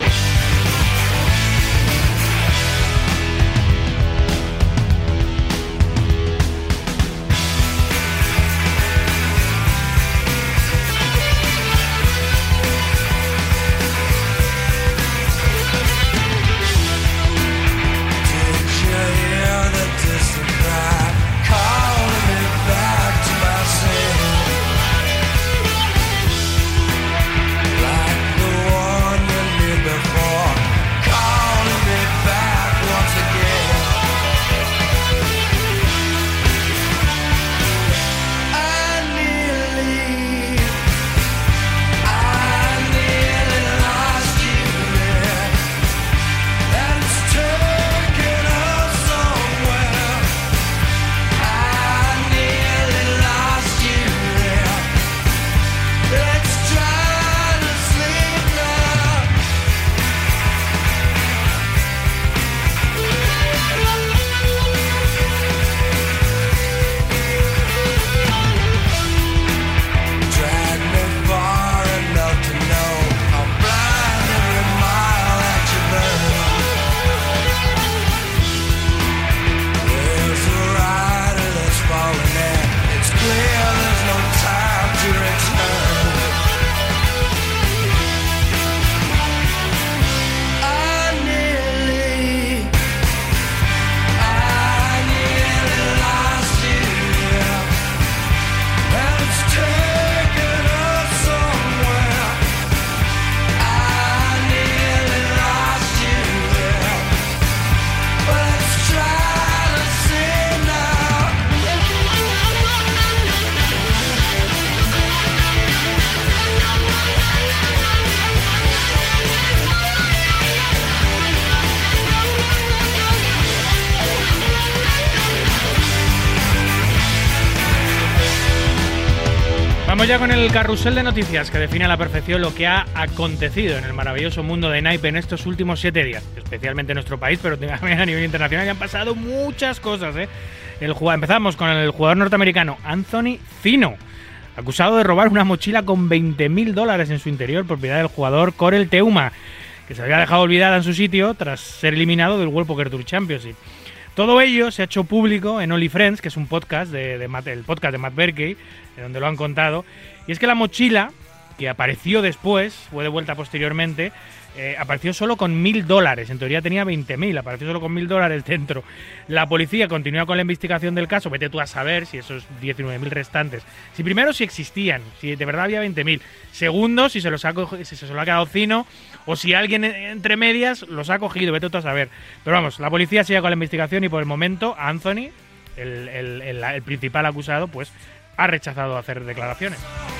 Vamos ya con el carrusel de noticias que define a la perfección lo que ha acontecido en el maravilloso mundo de naipe en estos últimos siete días, especialmente en nuestro país, pero también a nivel internacional. Ya han pasado muchas cosas, ¿eh? El jugador, empezamos con el jugador norteamericano Anthony Fino, acusado de robar una mochila con veinte mil dólares en su interior, propiedad del jugador Corel Teuma, que se había dejado olvidada en su sitio tras ser eliminado del World Poker Tour Championship. Todo ello se ha hecho público en OnlyFriends, que es un podcast de, de Matt, el podcast de Matt Berkey, de donde lo han contado. Y es que la mochila, que apareció después, fue devuelta posteriormente, eh, apareció solo con mil dólares. En teoría tenía veinte mil, apareció solo con mil dólares dentro. La policía continúa con la investigación del caso. Vete tú a saber si esos diecinueve mil restantes, si primero si existían, si de verdad había veinte mil. Segundo, si se los ha cogido, si se lo ha quedado Fino, o si alguien entre medias los ha cogido. Vete tú a saber. Pero vamos, la policía sigue con la investigación y por el momento Anthony, el, el, el, el principal acusado, pues ha rechazado hacer declaraciones.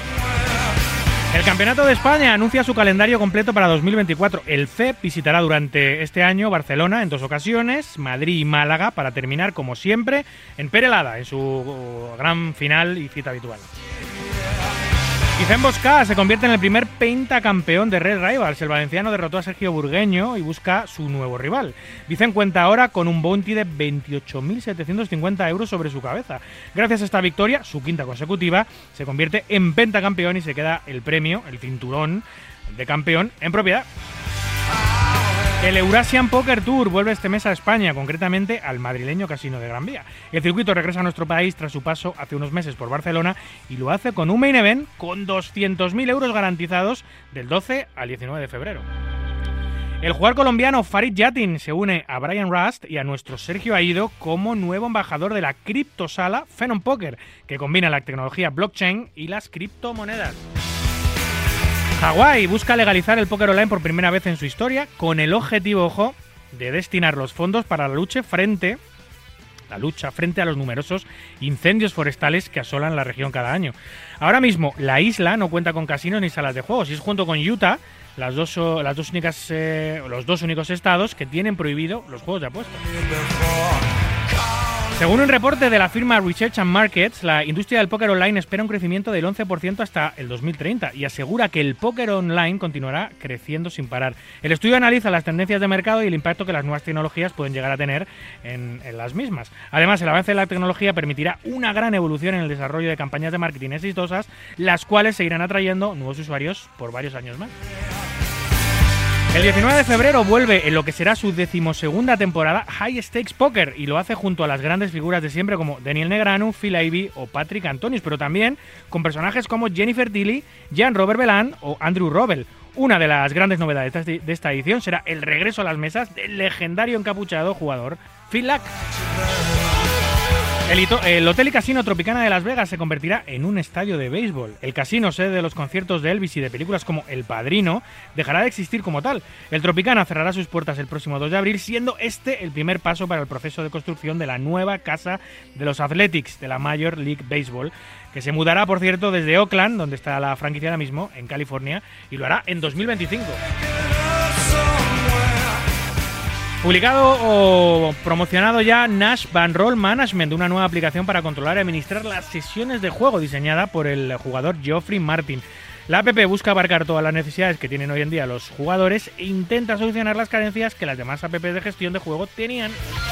El Campeonato de España anuncia su calendario completo para dos mil veinticuatro. El C E P visitará durante este año Barcelona en dos ocasiones, Madrid y Málaga, para terminar, como siempre, en Perelada, en su gran final y cita habitual. Vicent Bosca se convierte en el primer pentacampeón de Red Rivals. El valenciano derrotó a Sergio Burgueño y busca su nuevo rival. Vicent cuenta ahora con un bounty de veintiocho mil setecientos cincuenta euros sobre su cabeza. Gracias a esta victoria, su quinta consecutiva, se convierte en pentacampeón y se queda el premio, el cinturón de campeón, en propiedad. El Eurasian Poker Tour vuelve este mes a España, concretamente al madrileño Casino de Gran Vía. El circuito regresa a nuestro país tras su paso hace unos meses por Barcelona y lo hace con un main event con doscientos mil euros garantizados del doce al diecinueve de febrero. El jugador colombiano Farid Yatin se une a Brian Rust y a nuestro Sergio Aido como nuevo embajador de la criptosala Phenom Poker, que combina la tecnología blockchain y las criptomonedas. Hawái busca legalizar el póker online por primera vez en su historia con el objetivo, ojo, de destinar los fondos para la lucha frente, la lucha frente a los numerosos incendios forestales que asolan la región cada año. Ahora mismo, la isla no cuenta con casinos ni salas de juegos y es junto con Utah las dos, las dos únicas, eh, los dos únicos estados que tienen prohibido los juegos de apuestas. Según un reporte de la firma Research and Markets, la industria del póker online espera un crecimiento del once por ciento hasta el dos mil treinta y asegura que el póker online continuará creciendo sin parar. El estudio analiza las tendencias de mercado y el impacto que las nuevas tecnologías pueden llegar a tener en, en las mismas. Además, el avance de la tecnología permitirá una gran evolución en el desarrollo de campañas de marketing exitosas, las cuales seguirán atrayendo nuevos usuarios por varios años más. El diecinueve de febrero vuelve en lo que será su decimosegunda temporada High Stakes Poker y lo hace junto a las grandes figuras de siempre como Daniel Negreanu, Phil Ivey o Patrick Antonius, pero también con personajes como Jennifer Tilly, Jean-Robert Bellan o Andrew Robel. Una de las grandes novedades de esta edición será el regreso a las mesas del legendario encapuchado jugador Phil Lack. El, el Hotel y Casino Tropicana de Las Vegas se convertirá en un estadio de béisbol. El casino, sede de los conciertos de Elvis y de películas como El Padrino, dejará de existir como tal. El Tropicana cerrará sus puertas el próximo dos de abril, siendo este el primer paso para el proceso de construcción de la nueva casa de los Athletics de la Major League Baseball, que se mudará, por cierto, desde Oakland, donde está la franquicia ahora mismo, en California, y lo hará en dos mil veinticinco. Publicado o promocionado ya Nash Bankroll Management, una nueva aplicación para controlar y administrar las sesiones de juego diseñada por el jugador Geoffrey Martin. La app busca abarcar todas las necesidades que tienen hoy en día los jugadores e intenta solucionar las carencias que las demás apps de gestión de juego tenían.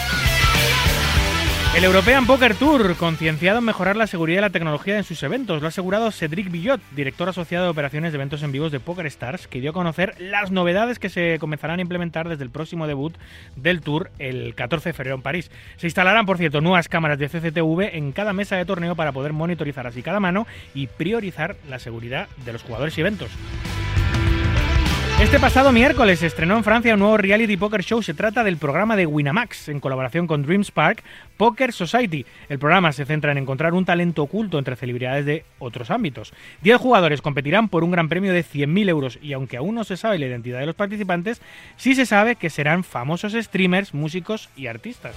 El European Poker Tour, concienciado en mejorar la seguridad y la tecnología en sus eventos, lo ha asegurado Cedric Villot, director asociado de operaciones de eventos en vivos de PokerStars, que dio a conocer las novedades que se comenzarán a implementar desde el próximo debut del Tour el catorce de febrero en París. Se instalarán, por cierto, nuevas cámaras de C C T V en cada mesa de torneo para poder monitorizar así cada mano y priorizar la seguridad de los jugadores y eventos. Este pasado miércoles se estrenó en Francia un nuevo reality poker show. Se trata del programa de Winamax, en colaboración con DreamSpark Poker Society. El programa se centra en encontrar un talento oculto entre celebridades de otros ámbitos. Diez jugadores competirán por un gran premio de cien mil euros y aunque aún no se sabe la identidad de los participantes, sí se sabe que serán famosos streamers, músicos y artistas.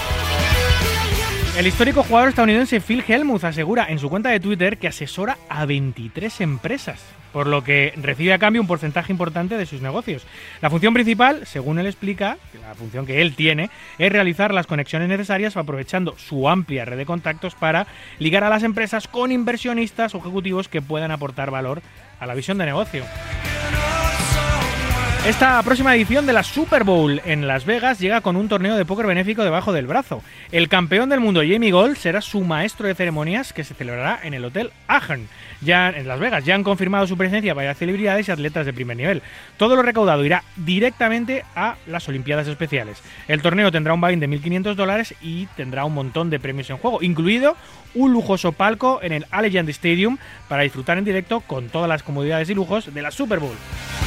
El histórico jugador estadounidense Phil Hellmuth asegura en su cuenta de Twitter que asesora a veintitrés empresas, por lo que recibe a cambio un porcentaje importante de sus negocios. La función principal, según él explica, la función que él tiene, es realizar las conexiones necesarias aprovechando su amplia red de contactos para ligar a las empresas con inversionistas o ejecutivos que puedan aportar valor a la visión de negocio. Esta próxima edición de la Super Bowl en Las Vegas llega con un torneo de póker benéfico debajo del brazo. El campeón del mundo, Jamie Gold, será su maestro de ceremonias que se celebrará en el Hotel Ahern, ya en Las Vegas. Ya han confirmado su presencia varias celebridades y atletas de primer nivel. Todo lo recaudado irá directamente a las Olimpiadas Especiales. El torneo tendrá un buy-in de mil quinientos dólares y tendrá un montón de premios en juego, incluido un lujoso palco en el Allegiant Stadium para disfrutar en directo con todas las comodidades y lujos de la Super Bowl.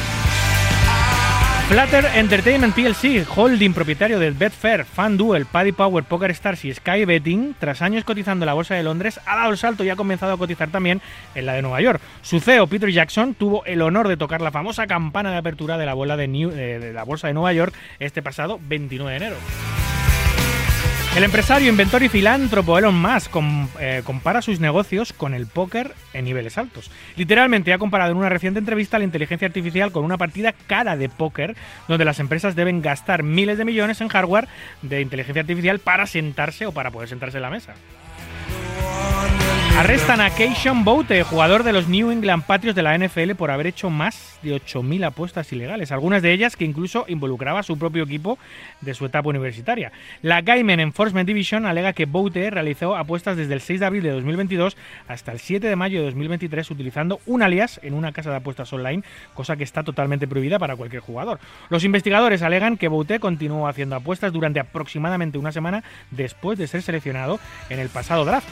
Flutter Entertainment P L C, holding propietario de Betfair, FanDuel, Paddy Power, PokerStars y Sky Betting, tras años cotizando en la bolsa de Londres, ha dado el salto y ha comenzado a cotizar también en la de Nueva York. Su C E O, Peter Jackson, tuvo el honor de tocar la famosa campana de apertura de la, bola de, New, de, de la bolsa de Nueva York este pasado veintinueve de enero. El empresario, inventor y filántropo Elon Musk com, eh, compara sus negocios con el póker en niveles altos. Literalmente ha comparado en una reciente entrevista la inteligencia artificial con una partida cara de póker, donde las empresas deben gastar miles de millones en hardware de inteligencia artificial para sentarse o para poder sentarse en la mesa. Arrestan a Keishon Boute, jugador de los New England Patriots de la N F L, por haber hecho más de ocho mil apuestas ilegales, algunas de ellas que incluso involucraba a su propio equipo de su etapa universitaria. La Gaiman Enforcement Division alega que Boute realizó apuestas desde el seis de abril de dos mil veintidós hasta el siete de mayo de dos mil veintitrés utilizando un alias en una casa de apuestas online, cosa que está totalmente prohibida para cualquier jugador. Los investigadores alegan que Boute continuó haciendo apuestas durante aproximadamente una semana después de ser seleccionado en el pasado draft.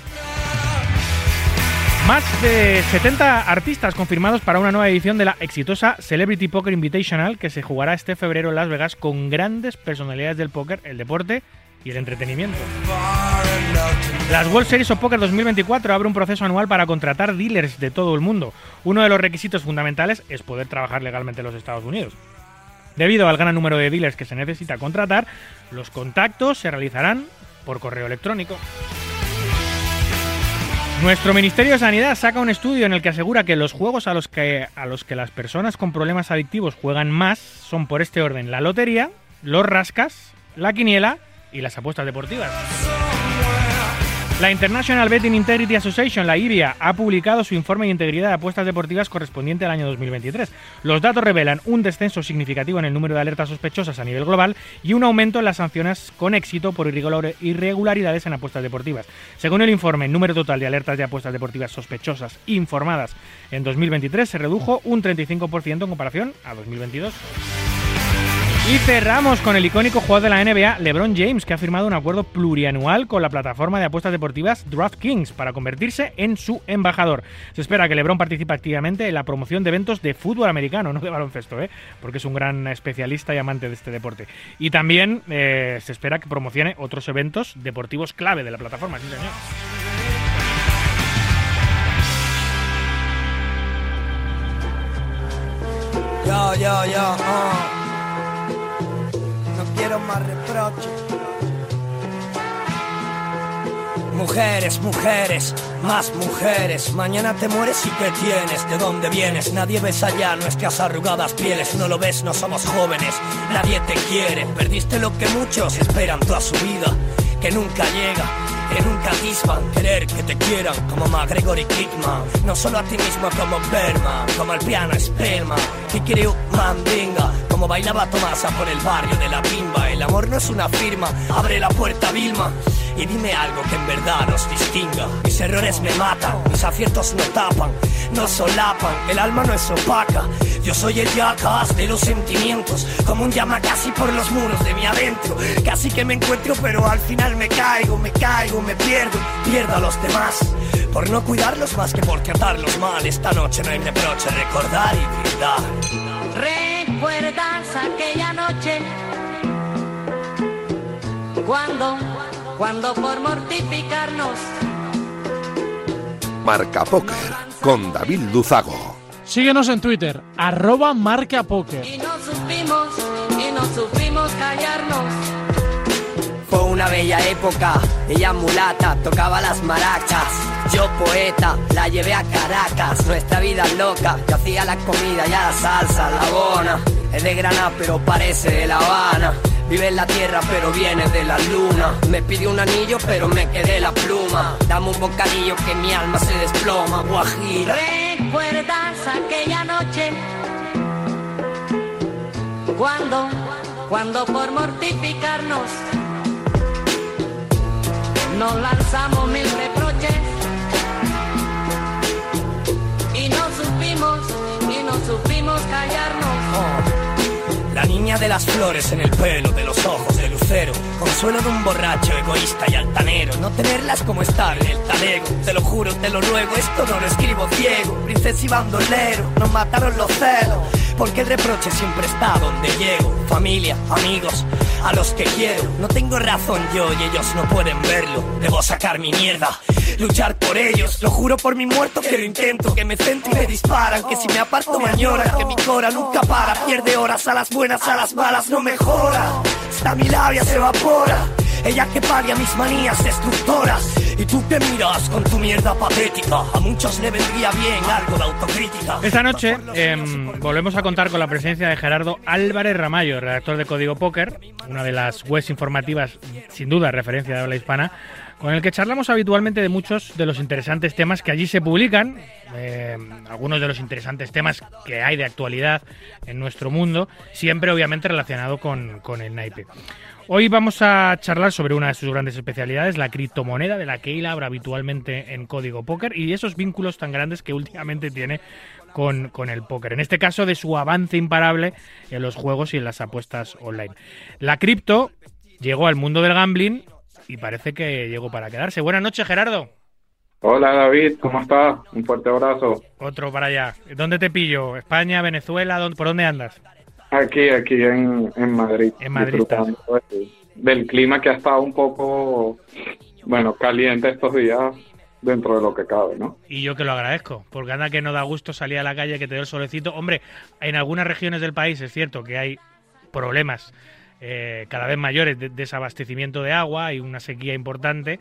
Más de setenta artistas confirmados para una nueva edición de la exitosa Celebrity Poker Invitational que se jugará este febrero en Las Vegas con grandes personalidades del póker, el deporte y el entretenimiento. Las World Series of Poker dos mil veinticuatro abre un proceso anual para contratar dealers de todo el mundo. Uno de los requisitos fundamentales es poder trabajar legalmente en los Estados Unidos. Debido al gran número de dealers que se necesita contratar, los contactos se realizarán por correo electrónico. Nuestro Ministerio de Sanidad saca un estudio en el que asegura que los juegos a los que, a los que las personas con problemas adictivos juegan más son por este orden: la lotería, los rascas, la quiniela y las apuestas deportivas. La International Betting Integrity Association, la I B I A, ha publicado su informe de integridad de apuestas deportivas correspondiente al año dos mil veintitrés. Los datos revelan un descenso significativo en el número de alertas sospechosas a nivel global y un aumento en las sanciones con éxito por irregularidades en apuestas deportivas. Según el informe, el número total de alertas de apuestas deportivas sospechosas informadas en dos mil veintitrés se redujo un treinta y cinco por ciento en comparación a dos mil veintidós. Y cerramos con el icónico jugador de la N B A, LeBron James, que ha firmado un acuerdo plurianual con la plataforma de apuestas deportivas DraftKings para convertirse en su embajador. Se espera que LeBron participe activamente en la promoción de eventos de fútbol americano, no de baloncesto, ¿eh? porque es un gran especialista y amante de este deporte. Y también eh, se espera que promocione otros eventos deportivos clave de la plataforma, sí señor. Yo, yo, yo, oh. No quiero más reproches. Mujeres, mujeres, más mujeres. Mañana te mueres y ¿qué tienes? ¿De dónde vienes? Nadie ves allá nuestras arrugadas pieles. No lo ves, no somos jóvenes. Nadie te quiere. Perdiste lo que muchos esperan toda su vida, que nunca llega, que nunca atisban. Querer que te quieran como McGregor y Kickman. No solo a ti mismo como Berman, como el piano esperma. Que quiere un mandinga, como bailaba Tomasa por el barrio de la Pimba. El amor no es una firma, abre la puerta Vilma y dime algo que en verdad nos distinga. Mis errores me matan, mis aciertos no tapan, no solapan, el alma no es opaca. Yo soy el jackass de los sentimientos, como un llama casi por los muros de mi adentro. Casi que me encuentro pero al final me caigo, me caigo, me pierdo, pierdo a los demás por no cuidarlos más que por tratarlos mal. Esta noche no hay reproche, recordar y brindar. ¿Recuerdas aquella noche? Cuando, cuando por mortificarnos. Marca Póker con David Luzago. Síguenos en Twitter, arroba Marca Póker. Y no supimos, y no supimos callarnos. Fue una bella época, ella mulata, tocaba las maracas. Yo poeta, la llevé a Caracas. Nuestra vida loca, yo hacía la comida y a la salsa, la bona. Es de Granada pero parece de La Habana. Vive en la tierra pero viene de la luna. Me pidió un anillo pero me quedé la pluma. Dame un bocadillo que mi alma se desploma, guajira. ¿Recuerdas aquella noche? Cuando, cuando por mortificarnos nos lanzamos mil reproches y no supimos, y no supimos callarnos. Oh. La niña de las flores en el pelo, de los ojos de lucero. Consuelo de un borracho egoísta y altanero. No tenerlas como estar en el talego. Te lo juro, te lo ruego, esto no lo escribo ciego. Princesa y bandolero, nos mataron los celos. Porque el reproche siempre está donde llego. Familia, amigos, a los que quiero. No tengo razón yo y ellos no pueden verlo. Debo sacar mi mierda, luchar por ellos. Lo juro por mi muerto que lo intento. Que me centro y me disparan, que si me aparto me añoran. Que mi cora nunca para, pierde horas. A las buenas, a las malas no mejora. Hasta mi labia se evapora. Ella que paria mis manías destructoras. Y tú que miras con tu mierda patética. A muchos le vendría bien algo de autocrítica. Esta noche eh, volvemos a contar con la presencia de Gerardo Álvarez Ramallo, redactor de Código Póker, una de las webs informativas, sin duda, referencia de habla hispana, con el que charlamos habitualmente de muchos de los interesantes temas que allí se publican, eh, algunos de los interesantes temas que hay de actualidad en nuestro mundo, siempre obviamente relacionado con, con el naipe. Hoy vamos a charlar sobre una de sus grandes especialidades, la criptomoneda, de la que él habla habitualmente en Código Póker, y esos vínculos tan grandes que últimamente tiene con, con el póker. En este caso, de su avance imparable en los juegos y en las apuestas online. La cripto llegó al mundo del gambling y parece que llegó para quedarse. Buenas noches, Gerardo. Hola, David, ¿cómo estás? Un fuerte abrazo. Otro para allá. ¿Dónde te pillo? ¿España, Venezuela? ¿Dónde, ¿Por dónde andas? Aquí, aquí en, en Madrid. En Madrid disfrutando del, del clima que ha estado un poco, bueno, caliente estos días, dentro de lo que cabe, ¿no? Y yo que lo agradezco, porque anda que no da gusto salir a la calle, que te dé el solecito. Hombre, en algunas regiones del país es cierto que hay problemas eh, cada vez mayores de desabastecimiento de agua y una sequía importante.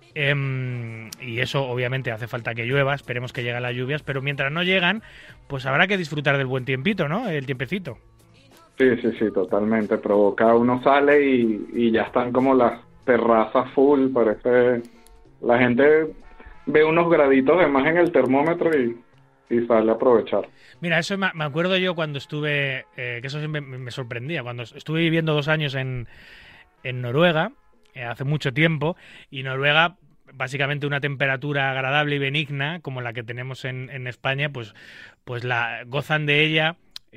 Eh, y eso obviamente hace falta que llueva, esperemos que lleguen las lluvias, pero mientras no llegan, pues habrá que disfrutar del buen tiempito, ¿no? El tiempecito. Sí, sí, sí, totalmente. Provoca, uno sale y, y ya están como las terrazas full, parece... La gente ve unos graditos de más en el termómetro y, y sale a aprovechar. Mira, eso me acuerdo yo cuando estuve, eh, que eso siempre me sorprendía, cuando estuve viviendo dos años en, en Noruega, eh, hace mucho tiempo, y Noruega, básicamente una temperatura agradable y benigna, como la que tenemos en, en España, pues, pues la gozan de ella...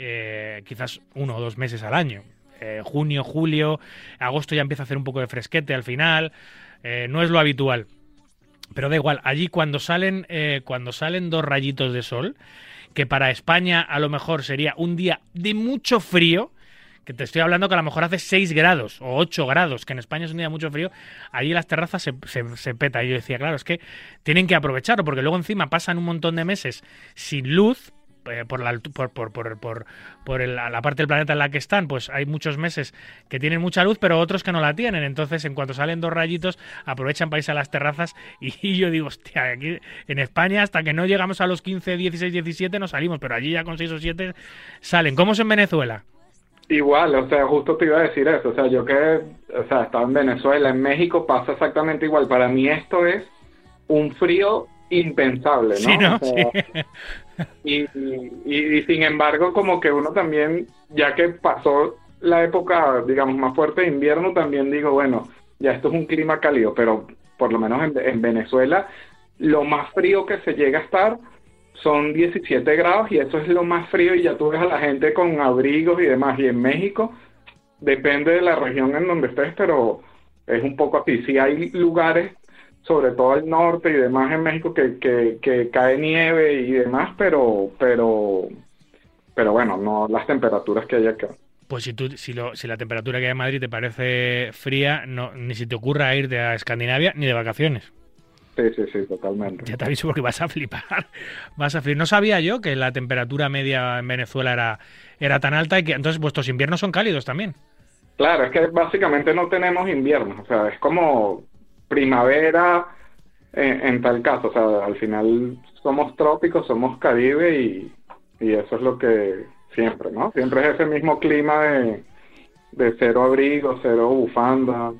Eh, quizás uno o dos meses al año. Eh, junio, julio, agosto ya empieza a hacer un poco de fresquete al final. Eh, no es lo habitual. Pero da igual, allí cuando salen, eh, cuando salen dos rayitos de sol, que para España a lo mejor sería un día de mucho frío, que te estoy hablando que a lo mejor hace seis grados o ocho grados, que en España es un día de mucho frío, allí las terrazas se, se, se peta. Y yo decía, claro, es que tienen que aprovecharlo, porque luego encima pasan un montón de meses sin luz, por la por por por por, por el, la parte del planeta en la que están, pues hay muchos meses que tienen mucha luz, pero otros que no la tienen. Entonces, en cuanto salen dos rayitos, aprovechan para irse a las terrazas. Y, y yo digo, hostia, aquí en España, hasta que no llegamos a los quince, dieciséis, diecisiete, no salimos, pero allí ya con seis o siete salen. ¿Cómo es en Venezuela? Igual, o sea, justo te iba a decir eso. O sea, yo que, o sea, estaba en Venezuela, en México pasa exactamente igual. Para mí esto es un frío impensable, ¿no? Sí, ¿no? O sea, sí. Y, y, y sin embargo, como que uno también, ya que pasó la época, digamos, más fuerte de invierno, también digo, bueno, ya esto es un clima cálido, pero por lo menos en, en Venezuela, lo más frío que se llega a estar son diecisiete grados, y eso es lo más frío, y ya tú ves a la gente con abrigos y demás. Y en México, depende de la región en donde estés, pero es un poco así. Sí hay lugares, sobre todo al norte y demás en México, que, que, que cae nieve y demás, pero pero pero bueno, no las temperaturas que hay acá. Pues si tú si, lo, si la temperatura que hay en Madrid te parece fría, no ni se te ocurra irte a Escandinavia ni de vacaciones. Sí, sí, sí, totalmente. Ya te aviso porque vas a flipar. Vas a flipar. No sabía yo que la temperatura media en Venezuela era, era tan alta, y que entonces vuestros inviernos son cálidos también. Claro, es que básicamente no tenemos invierno, o sea, es como primavera en, en tal caso, o sea, al final somos trópicos, somos Caribe, y, y eso es lo que siempre, ¿no? Siempre es ese mismo clima de, de cero abrigo, cero bufanda.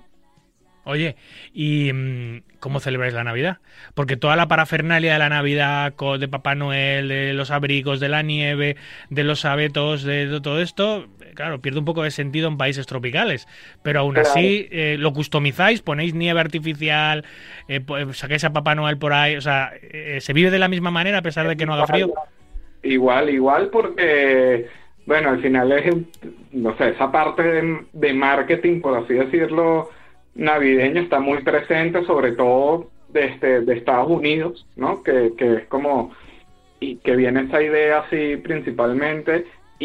Oye, ¿y mmm, cómo celebráis la Navidad? Porque toda la parafernalia de la Navidad, de Papá Noel, de los abrigos, de la nieve, de los abetos, de todo esto, claro, pierde un poco de sentido en países tropicales. Pero aún Claro. así, eh, lo customizáis, ponéis nieve artificial, eh, sacáis a Papá Noel por ahí, o sea, eh, ¿se vive de la misma manera a pesar de que no haga frío? Igual, igual, porque, bueno, al final es, no sé, esa parte de, de marketing, por así decirlo, navideño está muy presente, sobre todo de, este, de Estados Unidos, ¿no? Que, que es como, y que viene esa idea así principalmente,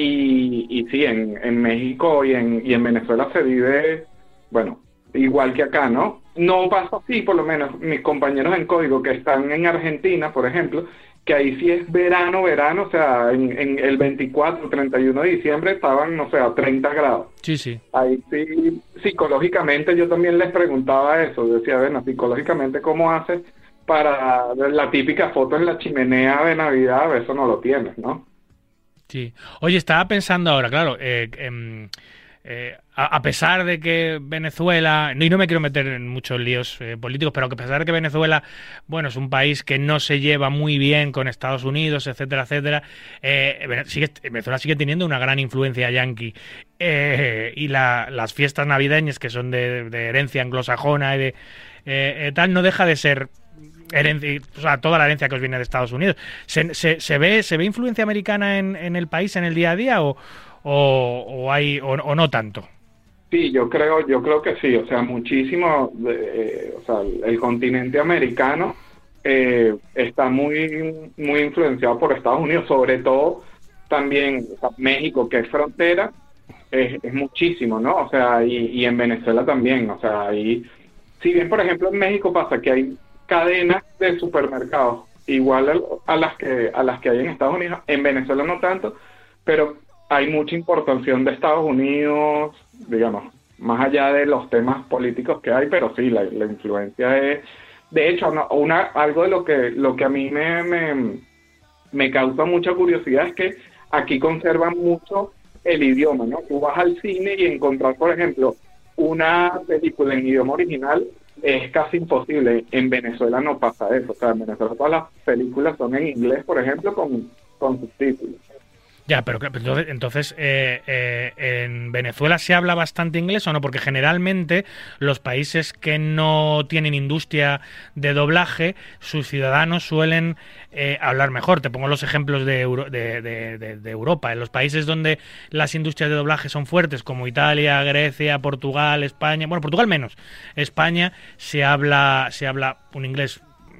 y, y sí, en, en México y en, y en Venezuela se vive, bueno, igual que acá, ¿no? No pasa así, por lo menos mis compañeros en Código que están en Argentina, por ejemplo, que ahí sí es verano, verano, o sea, en, en el veinticuatro, treinta y uno de diciembre estaban, no sé, a treinta grados. Sí, sí. Ahí sí, psicológicamente yo también les preguntaba eso, decía, bueno, psicológicamente, ¿cómo haces para la típica foto en la chimenea de Navidad? Eso no lo tienes, ¿no? Sí. Oye, estaba pensando ahora, claro, eh, eh, eh, a, a pesar de que Venezuela, y no me quiero meter en muchos líos eh, políticos, pero que a pesar de que Venezuela, bueno, es un país que no se lleva muy bien con Estados Unidos, etcétera, etcétera, eh, sigue, Venezuela sigue teniendo una gran influencia yanqui. Eh, y la, las fiestas navideñas, que son de, de herencia anglosajona y de eh, eh, tal, no deja de ser herencia, o sea, toda la herencia que os viene de Estados Unidos. ¿Se, se, se ve se ve influencia americana en, en el país, en el día a día, o, o, o hay o, o no tanto? Sí, yo creo, yo creo que sí, o sea, muchísimo, eh, o sea, el, el continente americano eh, está muy, muy influenciado por Estados Unidos, sobre todo también, o sea, México, que es frontera, es, es muchísimo, ¿no? O sea, y, y en Venezuela también, o sea, y si bien, por ejemplo, en México pasa que hay cadenas de supermercados igual a, a las que a las que hay en Estados Unidos, en Venezuela no tanto, pero hay mucha importación de Estados Unidos, digamos, más allá de los temas políticos que hay, pero sí, la, la influencia es, de hecho, no, una algo de lo que lo que a mí me, me me causa mucha curiosidad es que aquí conservan mucho el idioma, ¿no? Tú vas al cine y encontrar, por ejemplo, una película en idioma original es casi imposible. En Venezuela no pasa eso. O sea, en Venezuela todas las películas son en inglés, por ejemplo, con, con subtítulos. Ya, pero entonces, entonces eh, eh, ¿en Venezuela se habla bastante inglés o no? Porque generalmente los países que no tienen industria de doblaje, sus ciudadanos suelen eh, hablar mejor. Te pongo los ejemplos de, Euro, de, de, de, de Europa. En los países donde las industrias de doblaje son fuertes, como Italia, Grecia, Portugal, España... Bueno, Portugal menos. España se habla, se habla un inglés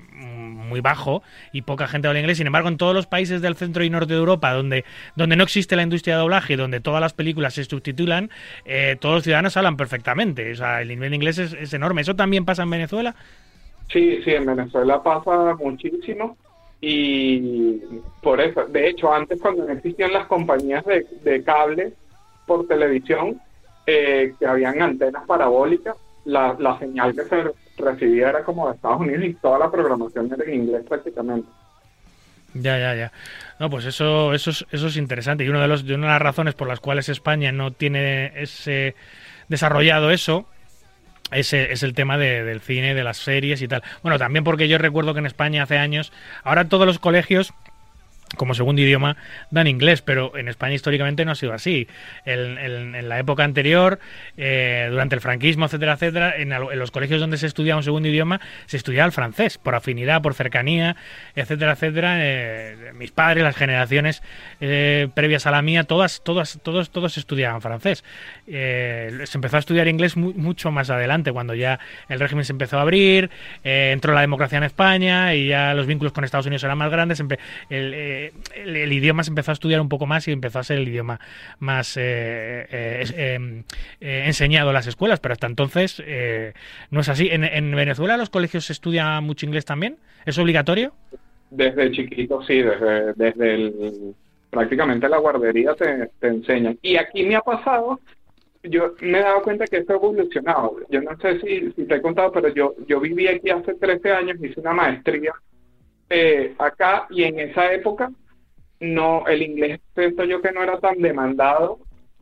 muy bajo y poca gente habla inglés. Sin embargo, en todos los países del centro y norte de Europa donde, donde no existe la industria de doblaje y donde todas las películas se subtitulan, eh, todos los ciudadanos hablan perfectamente. O sea, el nivel de inglés es, es enorme. ¿Eso también pasa en Venezuela? Sí, sí, en Venezuela pasa muchísimo y por eso, de hecho, antes cuando no existían las compañías de, de cable por televisión, eh, que habían antenas parabólicas, la, la señal que se recibía era como de Estados Unidos y toda la programación era en inglés prácticamente. Ya, ya, ya. No, pues eso, eso es, eso es interesante. Y uno de los, de una de las razones por las cuales España no tiene ese desarrollado eso ese es el tema de, del cine, de las series y tal. Bueno, también porque yo recuerdo que en España hace años, ahora todos los colegios como segundo idioma dan inglés, pero en España históricamente no ha sido así. En, en, en la época anterior, eh, durante el franquismo, etcétera, etcétera, en, en los colegios donde se estudiaba un segundo idioma, se estudiaba el francés, por afinidad, por cercanía, etcétera, etcétera. Eh, mis padres, las generaciones eh, previas a la mía, todas, todas, todos, todos estudiaban francés. Eh, se empezó a estudiar inglés mu mucho más adelante, cuando ya el régimen se empezó a abrir, eh, entró la democracia en España y ya los vínculos con Estados Unidos eran más grandes. El, eh, El, el idioma se empezó a estudiar un poco más y empezó a ser el idioma más eh, eh, eh, eh, enseñado en las escuelas, pero hasta entonces eh, no es así. ¿En, ¿En Venezuela los colegios se estudia mucho inglés también? ¿Es obligatorio? Desde chiquito, sí, desde, desde el, prácticamente la guardería te, te enseñan. Y aquí me ha pasado, yo me he dado cuenta que esto ha evolucionado. Yo no sé si, si te he contado, pero yo, yo viví aquí hace trece años, hice una maestría Eh, acá, y en esa época no, el inglés siento yo que no era tan demandado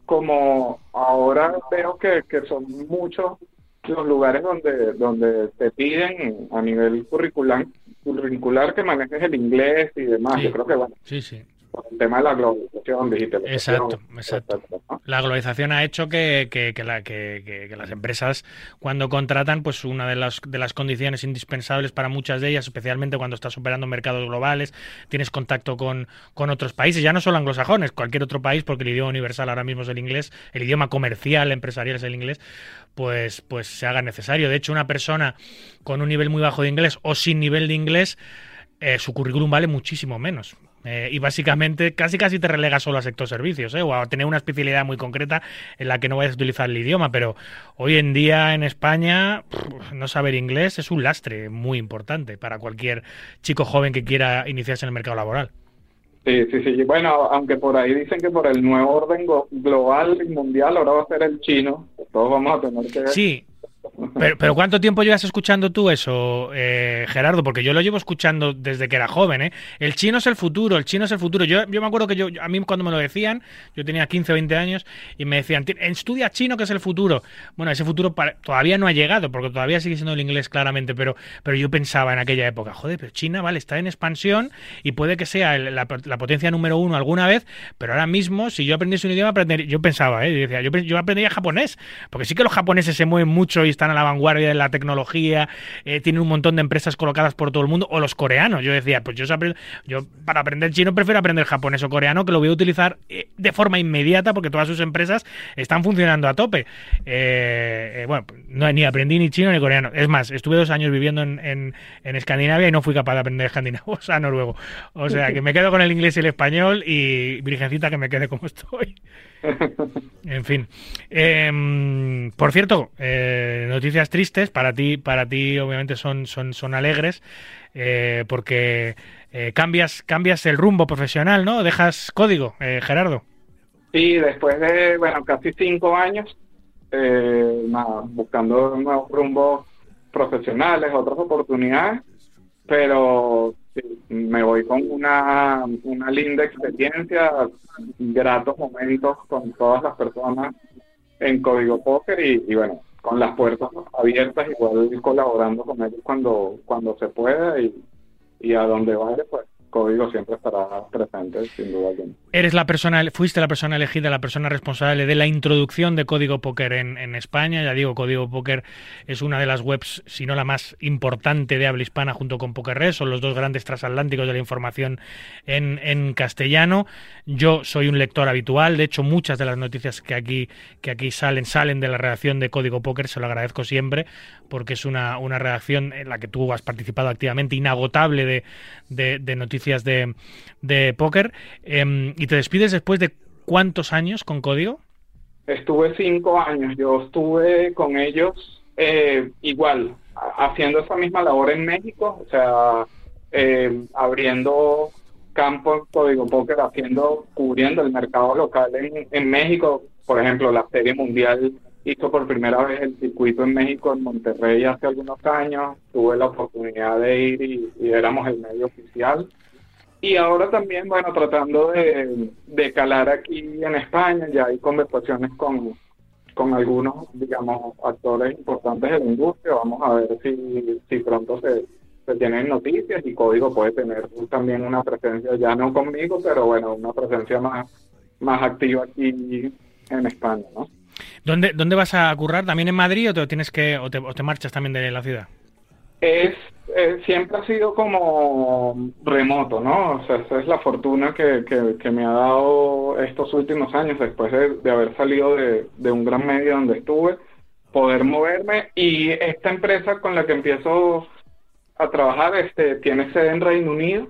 como ahora. Veo que, que son muchos los lugares donde donde te piden a nivel curricular curricular que manejes el inglés y demás. Sí. Yo creo que bueno, sí, sí. Por el tema de la globalización, digitalización. Exacto, exacto. Etcétera, ¿no? La globalización ha hecho que, que, que, la, que, que, que las empresas, cuando contratan, pues una de las, de las condiciones indispensables para muchas de ellas, especialmente cuando estás operando en mercados globales, tienes contacto con, con otros países, ya no solo anglosajones, cualquier otro país, porque el idioma universal ahora mismo es el inglés, el idioma comercial, empresarial es el inglés, pues, pues se haga necesario. De hecho, una persona con un nivel muy bajo de inglés o sin nivel de inglés, eh, su currículum vale muchísimo menos. Eh, y básicamente casi casi te relega solo a sector servicios, ¿eh? O a tener una especialidad muy concreta en la que no vayas a utilizar el idioma. Pero hoy en día en España pff, no saber inglés es un lastre muy importante para cualquier chico joven que quiera iniciarse en el mercado laboral. Sí, sí, sí. Bueno, aunque por ahí dicen que por el nuevo orden global y mundial ahora va a ser el chino, todos vamos a tener que... Sí, Pero, pero ¿cuánto tiempo llevas escuchando tú eso, eh, Gerardo? Porque yo lo llevo escuchando desde que era joven, ¿eh? El chino es el futuro, el chino es el futuro. Yo, yo me acuerdo que yo, a mí cuando me lo decían, yo tenía quince o veinte años, y me decían, estudia chino que es el futuro. Bueno, ese futuro para, todavía no ha llegado, porque todavía sigue siendo el inglés claramente, pero, pero yo pensaba en aquella época, joder, pero China, vale, está en expansión y puede que sea el, la, la potencia número uno alguna vez, pero ahora mismo, si yo aprendiese un idioma, aprender, yo pensaba, ¿eh? Yo, decía, yo, yo aprendería japonés, porque sí que los japoneses se mueven mucho y están a la vanguardia de la tecnología, eh, tienen un montón de empresas colocadas por todo el mundo, o los coreanos. Yo decía, pues yo, yo para aprender chino prefiero aprender japonés o coreano, que lo voy a utilizar eh, de forma inmediata, porque todas sus empresas están funcionando a tope. Eh, eh, bueno, no, ni aprendí ni chino ni coreano. Es más, estuve dos años viviendo en, en, en Escandinavia y no fui capaz de aprender escandinavo, o sea, noruego. O sea, que me quedo con el inglés y el español, y virgencita que me quede como estoy. En fin. Eh, por cierto, eh, noticias tristes para ti, para ti obviamente son, son, son alegres, eh, porque eh, cambias, cambias el rumbo profesional, ¿no? Dejas Código, eh, Gerardo. Sí, después de, bueno, casi cinco años, eh, nada, buscando nuevos rumbos profesionales, otras oportunidades, pero sí, me voy con una, una linda experiencia, gratos momentos con todas las personas en Código Póker y, y bueno, con las puertas abiertas, igual colaborando con ellos cuando, cuando se pueda y, y a donde vaya, pues Código siempre estará presente, sin duda alguna. Eres la persona, fuiste la persona elegida, la persona responsable de la introducción de Código Póker en, en España. Ya digo, Código Póker es una de las webs, si no la más importante de habla hispana, junto con PokerRed. Son los dos grandes transatlánticos de la información en, en castellano. Yo soy un lector habitual. De hecho, muchas de las noticias que aquí, que aquí salen, salen de la redacción de Código Póker. Se lo agradezco siempre, porque es una, una redacción en la que tú has participado activamente, inagotable de, de, de noticias de, de póker. Eh, ¿Y te despides después de cuántos años con Código? Estuve cinco años. Yo estuve con ellos eh, igual, haciendo esa misma labor en México, o sea, eh, abriendo campo en Código Póker, haciendo, cubriendo el mercado local en, en México. Por ejemplo, la Serie Mundial hizo por primera vez el circuito en México, en Monterrey, hace algunos años. Tuve la oportunidad de ir y, y éramos el medio oficial. Y ahora también, bueno, tratando de, de calar aquí en España, ya hay conversaciones con, con algunos, digamos, actores importantes de la industria. Vamos a ver si, si pronto se, se tienen noticias y Código puede tener también una presencia, ya no conmigo, pero bueno, una presencia más, más activa aquí en España, ¿no? ¿Dónde, dónde vas a currar? ¿También en Madrid o te tienes que o te, o te marchas también de la ciudad? Es, eh, siempre ha sido como remoto, ¿no? O sea, esa es la fortuna que, que, que me ha dado estos últimos años, después de, de haber salido de, de un gran medio donde estuve, poder moverme. Y esta empresa con la que empiezo a trabajar este, tiene sede en Reino Unido,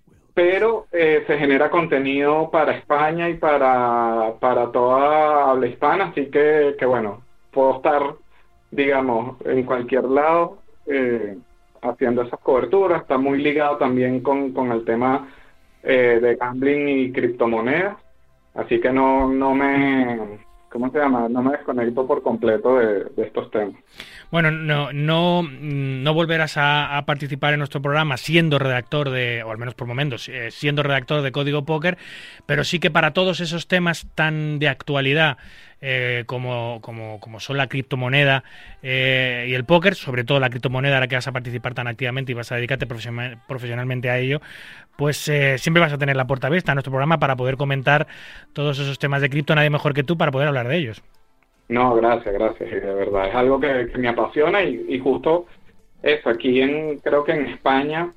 pero eh, se genera contenido para España y para, para toda habla hispana, así que, que bueno, puedo estar, digamos, en cualquier lado, Eh, haciendo esas coberturas. Está muy ligado también con, con el tema eh, de gambling y criptomonedas, así que no, no me, ¿cómo se llama? No me desconecto por completo de, de estos temas. Bueno, no, no, no volverás a, a participar en nuestro programa siendo redactor de, o al menos por momentos, eh, siendo redactor de Código Póker, pero sí que para todos esos temas tan de actualidad eh, como, como, como son la criptomoneda eh, y el póker, sobre todo la criptomoneda, ahora que vas a participar tan activamente y vas a dedicarte profesional, profesionalmente a ello, pues eh, siempre vas a tener la puerta abierta a nuestro programa para poder comentar todos esos temas de cripto. Nadie mejor que tú para poder hablar de ellos. No, gracias, gracias, de verdad, es algo que, que me apasiona y, y justo eso, aquí en, creo que en España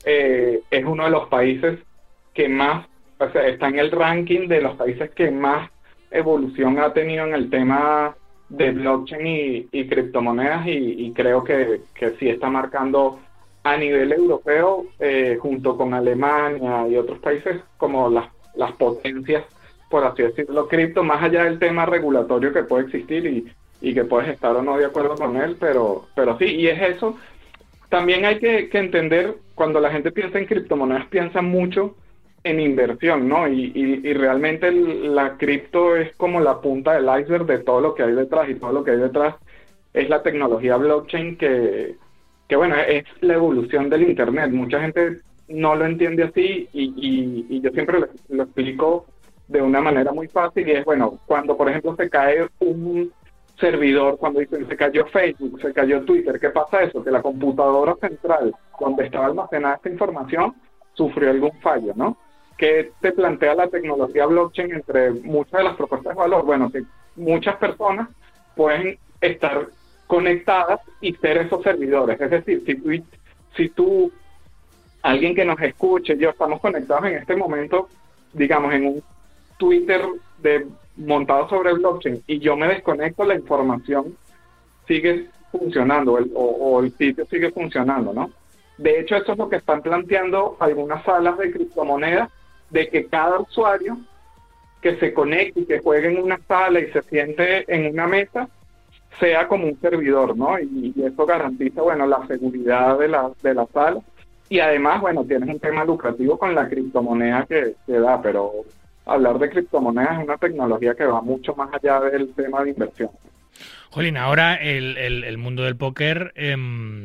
eh, es uno de los países que más, o sea, está en el ranking de los países que más evolución ha tenido en el tema de blockchain y, y criptomonedas y, y creo que, que sí está marcando a nivel europeo, eh, junto con Alemania y otros países, como las, las potencias, por así decirlo, cripto, más allá del tema regulatorio que puede existir y, y que puedes estar o no de acuerdo con él, pero pero sí, y es eso. También hay que, que entender, cuando la gente piensa en criptomonedas, piensa mucho en inversión, ¿no? Y, y, y realmente el, la cripto es como la punta del iceberg de todo lo que hay detrás, y todo lo que hay detrás es la tecnología blockchain que, que bueno, es la evolución del Internet. Mucha gente no lo entiende así y, y, y yo siempre lo, lo explico de una manera muy fácil y es, bueno, cuando por ejemplo se cae un servidor, cuando dicen se cayó Facebook, se cayó Twitter, ¿qué pasa eso? Que la computadora central donde estaba almacenada esta información sufrió algún fallo, ¿no? ¿Qué te plantea la tecnología blockchain entre muchas de las propuestas de valor? Bueno, que muchas personas pueden estar conectadas y ser esos servidores. Es decir, si tú, si tú, alguien que nos escuche, yo estamos conectados en este momento, digamos, en un Twitter de, montado sobre blockchain, y yo me desconecto, la información sigue funcionando, el, o, o el sitio sigue funcionando, ¿no? De hecho, eso es lo que están planteando algunas salas de criptomonedas, de que cada usuario que se conecte y que juegue en una sala y se siente en una mesa, sea como un servidor, ¿no? Y, y eso garantiza, bueno, la seguridad de la, de la sala. Y además, bueno, tienes un tema lucrativo con la criptomoneda que, que da, pero hablar de criptomonedas es una tecnología que va mucho más allá del tema de inversión. Jolín, ahora el, el, el mundo del póker eh,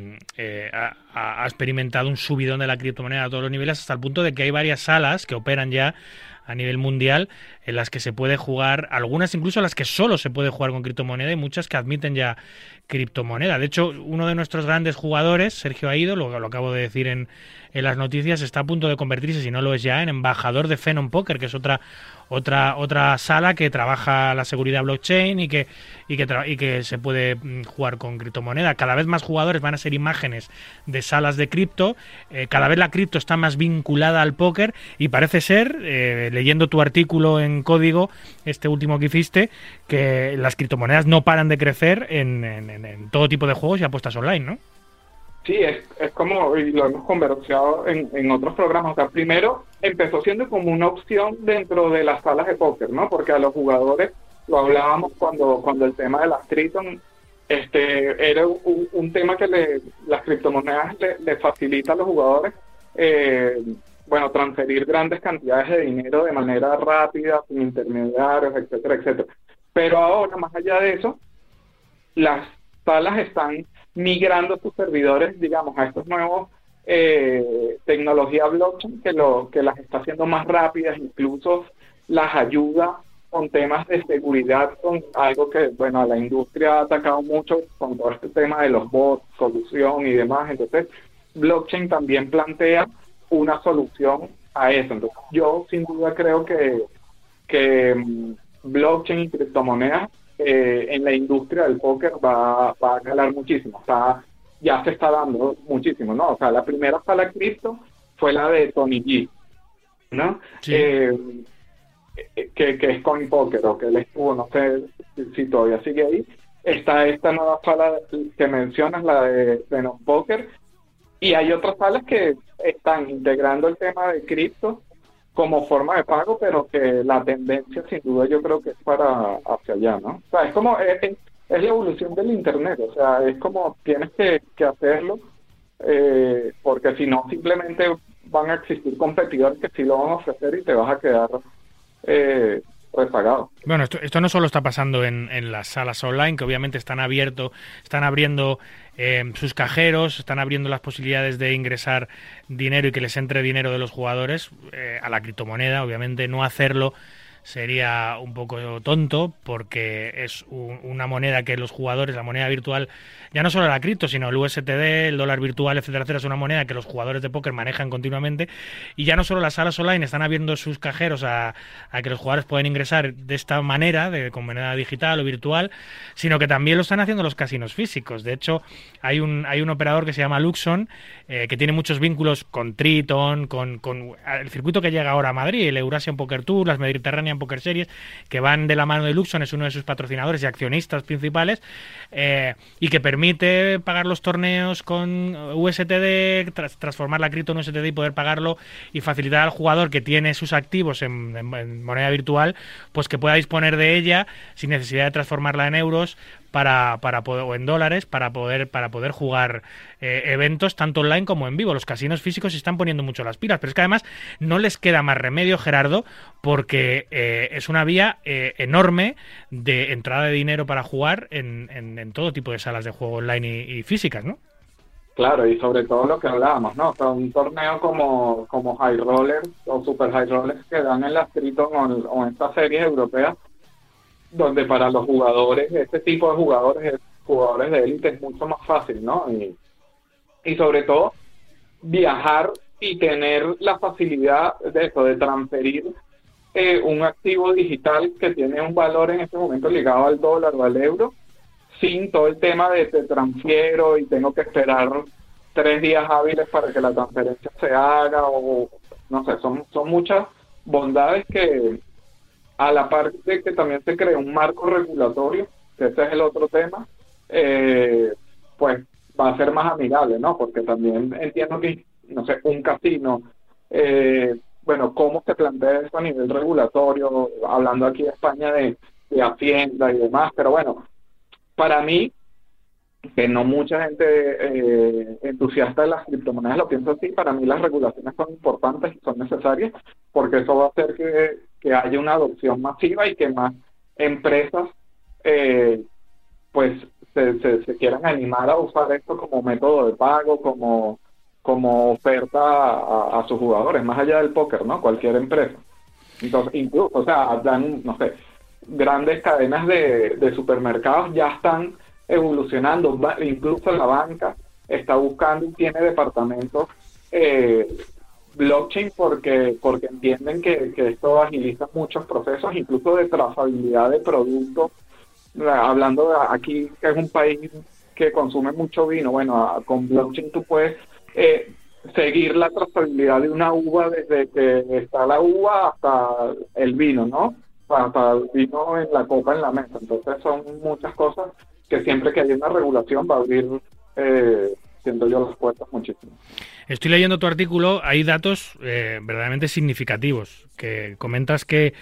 eh, ha, ha experimentado un subidón de la criptomoneda a todos los niveles, hasta el punto de que hay varias salas que operan ya a nivel mundial en las que se puede jugar, algunas incluso las que solo se puede jugar con criptomoneda y muchas que admiten ya criptomoneda. De hecho, uno de nuestros grandes jugadores, Sergio Aido, lo, lo acabo de decir en, en las noticias, está a punto de convertirse, si no lo es ya, en embajador de Phenom Poker, que es otra otra otra sala que trabaja la seguridad blockchain y que y que y que se puede jugar con criptomoneda. Cada vez más jugadores van a ser imágenes de salas de cripto, eh, cada vez la cripto está más vinculada al póker y parece ser, eh, leyendo tu artículo en Código, este último que hiciste, que las criptomonedas no paran de crecer en, en, en todo tipo de juegos y apuestas online, ¿no? Sí, es, es como, y lo hemos conversado en, en otros programas. O sea, primero empezó siendo como una opción dentro de las salas de póker, ¿no? Porque a los jugadores, lo hablábamos cuando cuando el tema de las Triton, este, era un, un tema que le, las criptomonedas le, le facilita a los jugadores, eh, bueno, transferir grandes cantidades de dinero de manera rápida, sin intermediarios, etcétera, etcétera. Pero ahora, más allá de eso, las salas están migrando sus servidores, digamos, a estos nuevos eh, tecnología blockchain que lo que las está haciendo más rápidas, incluso las ayuda con temas de seguridad, con algo que, bueno, a la industria ha atacado mucho con todo este tema de los bots, solución y demás. Entonces, blockchain también plantea una solución a eso. Entonces, yo sin duda creo que, que um, blockchain y criptomonedas Eh, en la industria del póker va, va a calar muchísimo, está, ya se está dando muchísimo, ¿no? O sea, la primera sala cripto fue la de Tony G, ¿no? Sí. Eh, que, que es Coin Poker, o que él estuvo, no sé si, si todavía sigue ahí. Está esta nueva sala que mencionas, la de Phenom Poker, y hay otras salas que están integrando el tema de cripto como forma de pago, pero que la tendencia sin duda yo creo que es para hacia allá, ¿no? O sea, es como, es, es la evolución del Internet, o sea, es como tienes que, que hacerlo, eh, porque si no simplemente van a existir competidores que sí lo van a ofrecer y te vas a quedar eh, rezagado. Bueno, esto, esto no solo está pasando en, en las salas online, que obviamente están abierto, están abriendo eh, sus cajeros, están abriendo las posibilidades de ingresar dinero y que les entre dinero de los jugadores eh, a la criptomoneda. Obviamente no hacerlo sería un poco tonto, porque es un, una moneda que los jugadores, la moneda virtual, ya no solo la cripto, sino el U S D T, el dólar virtual, etcétera, etcétera, es una moneda que los jugadores de póker manejan continuamente, y ya no solo las salas online están abriendo sus cajeros a, a que los jugadores pueden ingresar de esta manera, de, con moneda digital o virtual, sino que también lo están haciendo los casinos físicos. De hecho, hay un hay un operador que se llama Luxon, eh, que tiene muchos vínculos con Triton, con, con el circuito que llega ahora a Madrid, el Eurasian Poker Tour, las Mediterranean Poker Series, que van de la mano de Luxon, es uno de sus patrocinadores y accionistas principales, eh, y que permite pagar los torneos con U S D T, tras, transformar la cripto en U S D T y poder pagarlo, y facilitar al jugador que tiene sus activos en, en, en moneda virtual, pues que pueda disponer de ella sin necesidad de transformarla en euros, para, para poder, o en dólares para poder, para poder jugar eh, eventos tanto online como en vivo. Los casinos físicos se están poniendo mucho las pilas, pero es que además no les queda más remedio, Gerardo, porque eh, es una vía eh, enorme de entrada de dinero para jugar en, en, en todo tipo de salas de juego online y, y físicas, ¿no? Claro, y sobre todo lo que hablábamos, ¿no? O sea, un torneo como, como High Rollers o Super High Rollers que dan en las Triton o, o en estas series europeas, donde para los jugadores, este tipo de jugadores, jugadores de élite, es mucho más fácil, ¿no? Y, y sobre todo, viajar y tener la facilidad de eso, de transferir eh, un activo digital que tiene un valor en este momento ligado al dólar o al euro, sin todo el tema de te transfiero y tengo que esperar tres días hábiles para que la transferencia se haga, o no sé, son, son muchas bondades que, a la par de que también se crea un marco regulatorio, que ese es el otro tema, eh, pues va a ser más amigable, ¿no? Porque también entiendo que, no sé, un casino, eh, bueno, cómo se plantea eso a nivel regulatorio, hablando aquí de España de, de Hacienda y demás, pero bueno, para mí, que no mucha gente eh, entusiasta de las criptomonedas lo piensa así, para mí las regulaciones son importantes y son necesarias, porque eso va a hacer que, que haya una adopción masiva y que más empresas eh, pues se, se, se quieran animar a usar esto como método de pago, como, como oferta a, a sus jugadores, más allá del póker, ¿no? Cualquier empresa. Entonces, incluso, o sea, dan, no sé, grandes cadenas de, de supermercados ya están evolucionando, incluso la banca está buscando y tiene departamentos eh, blockchain porque porque entienden que, que esto agiliza muchos procesos, incluso de trazabilidad de productos. Hablando de aquí, que es un país que consume mucho vino, bueno, con blockchain tú puedes eh, seguir la trazabilidad de una uva desde que está la uva hasta el vino, ¿no? Hasta el vino en la copa, en la mesa. Entonces son muchas cosas que siempre que hay una regulación va a abrir, eh, siento yo, las puertas muchísimo. Estoy leyendo tu artículo, hay datos eh, verdaderamente significativos, que comentas que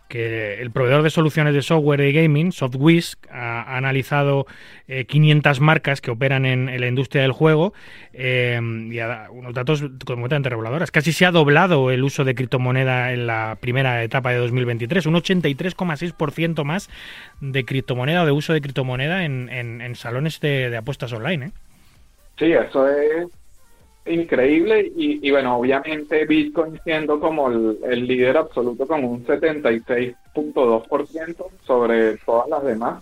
que el proveedor de soluciones de software y gaming, SoftWiz, ha, ha analizado eh, quinientas marcas que operan en, en la industria del juego eh, y ha dado unos datos completamente reveladores. Casi se ha doblado el uso de criptomoneda en la primera etapa de dos mil veintitrés, un ochenta y tres coma seis por ciento más de criptomoneda o de uso de criptomoneda en, en, en salones de, de apuestas online, ¿eh? Sí, eso es increíble y, y bueno, obviamente Bitcoin siendo como el, el líder absoluto con un setenta y seis punto dos por ciento sobre todas las demás,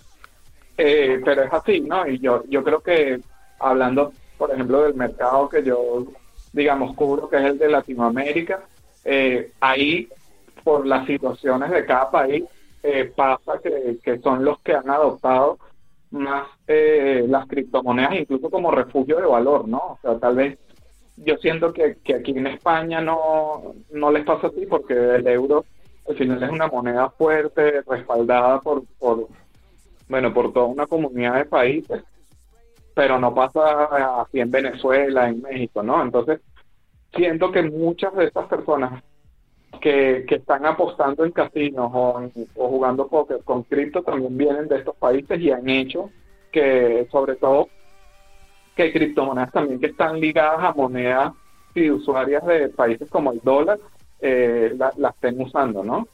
eh, pero es así, ¿no? Y yo yo creo que hablando, por ejemplo, del mercado que yo, digamos, cubro, que es el de Latinoamérica, eh, ahí, por las situaciones de cada país, eh, pasa que, que son los que han adoptado más eh, las criptomonedas, incluso como refugio de valor, ¿no? O sea, tal vez yo siento que, que aquí en España no, no les pasa así porque el euro al final es una moneda fuerte, respaldada por, por bueno, por toda una comunidad de países, pero no pasa así en Venezuela, en México, ¿no? Entonces, siento que muchas de estas personas que, que están apostando en casinos o, en, o jugando póker con cripto también vienen de estos países y han hecho que, sobre todo, que hay criptomonedas también que están ligadas a monedas fiduciarias de países como el dólar, eh, las la estén usando, ¿no?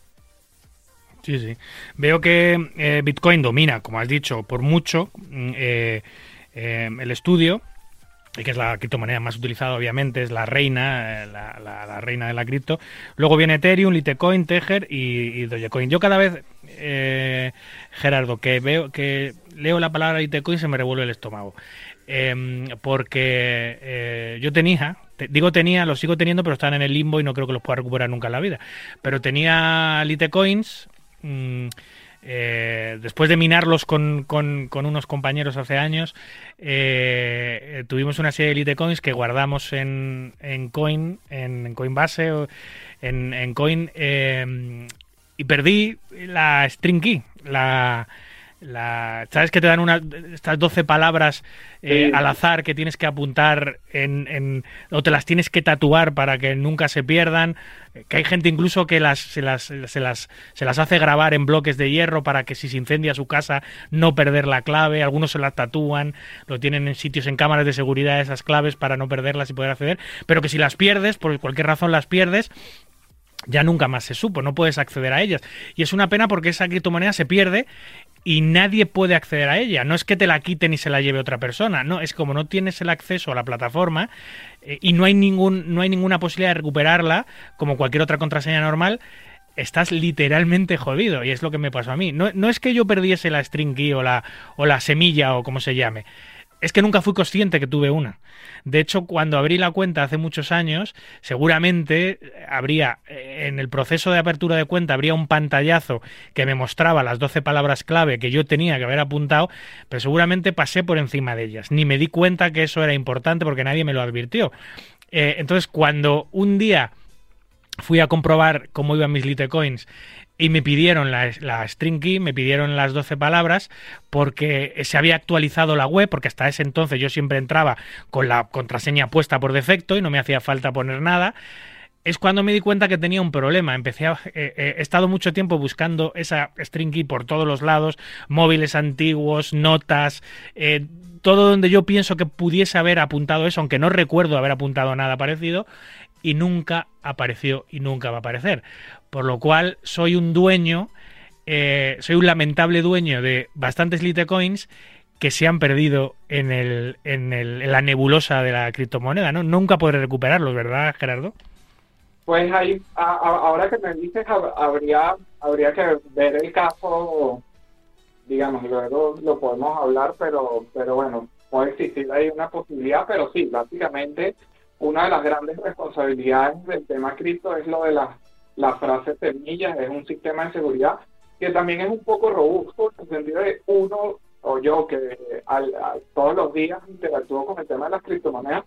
Sí, sí. Veo que eh, Bitcoin domina, como has dicho, por mucho eh, eh, el estudio, que es la criptomoneda más utilizada, obviamente, es la reina, la, la, la reina de la cripto. Luego viene Ethereum, Litecoin, Tether y, y Dogecoin. Yo cada vez, eh, Gerardo, que veo que leo la palabra Litecoin se me revuelve el estómago. Eh, porque eh, yo tenía, te, digo tenía, los sigo teniendo, pero están en el limbo y no creo que los pueda recuperar nunca en la vida. Pero tenía Litecoins, mmm, eh, después de minarlos con, con, con unos compañeros hace años, eh, tuvimos una serie de Litecoins que guardamos en, en Coin, en, en Coinbase, o en, en Coin, eh, y perdí la string key, la La, ¿sabes que te dan una, estas doce palabras eh, Sí. al azar que tienes que apuntar en, en, o te las tienes que tatuar para que nunca se pierdan? Que hay gente incluso que las, se, las, se, las, se las hace grabar en bloques de hierro para que si se incendia su casa no perder la clave. Algunos se las tatúan, lo tienen en sitios, en cámaras de seguridad, esas claves para no perderlas y poder acceder. Pero que si las pierdes, por cualquier razón las pierdes, ya nunca más se supo, no puedes acceder a ellas. Y es una pena porque esa criptomoneda se pierde y nadie puede acceder a ella. No es que te la quiten y se la lleve otra persona, no, es como no tienes el acceso a la plataforma eh, y no hay ningún no hay ninguna posibilidad de recuperarla como cualquier otra contraseña normal. Estás literalmente jodido y es lo que me pasó a mí. No, no es que yo perdiese la string key o la, o la semilla o como se llame. Es que nunca fui consciente que tuve una. De hecho, cuando abrí la cuenta hace muchos años, seguramente habría, en el proceso de apertura de cuenta, habría un pantallazo que me mostraba las doce palabras clave que yo tenía que haber apuntado, pero seguramente pasé por encima de ellas. Ni me di cuenta que eso era importante porque nadie me lo advirtió. Eh, entonces, cuando un día fui a comprobar cómo iban mis Litecoins y me pidieron la, la string key, me pidieron las doce palabras porque se había actualizado la web, porque hasta ese entonces yo siempre entraba con la contraseña puesta por defecto y no me hacía falta poner nada. Es cuando me di cuenta que tenía un problema. Empecé a, eh, eh, he estado mucho tiempo buscando esa string key por todos los lados, móviles antiguos, notas, eh, todo donde yo pienso que pudiese haber apuntado eso, aunque no recuerdo haber apuntado nada parecido, y nunca apareció y nunca va a aparecer. Por lo cual soy un dueño, eh, soy un lamentable dueño de bastantes Litecoins que se han perdido en, el, en, el, en la nebulosa de la criptomoneda, ¿no? Nunca podré recuperarlos, ¿verdad, Gerardo? Pues ahí, a- a- ahora que me dices, hab- habría, habría que ver el caso, digamos, luego lo podemos hablar, pero, pero bueno, puede existir ahí una posibilidad, pero sí, básicamente una de las grandes responsabilidades del tema cripto es lo de las la frase semillas, es un sistema de seguridad que también es un poco robusto en el sentido de uno o yo que al, al- todos los días interactúo con el tema de las criptomonedas,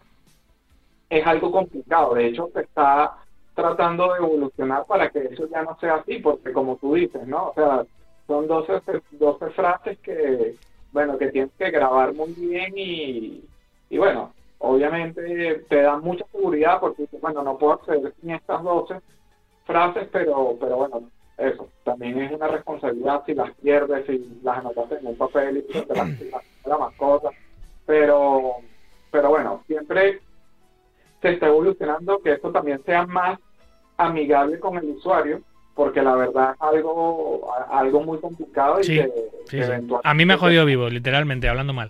es algo complicado. De hecho, se está tratando de evolucionar para que eso ya no sea así, porque como tú dices, ¿no? O sea, son doce, doce frases que, bueno, que tienes que grabar muy bien y, y bueno, obviamente te dan mucha seguridad porque dices, bueno, no puedo acceder sin estas doce frases, pero, pero bueno, eso también es una responsabilidad si las pierdes, si las anotas en un papel y te las, las, las mascotas, pero, pero bueno, siempre se está evolucionando que esto también sea más amigable con el usuario, porque la verdad es algo, algo muy complicado y Sí, que, sí, que sí. eventualmente... A mí me ha jodido vivo, literalmente, hablando mal.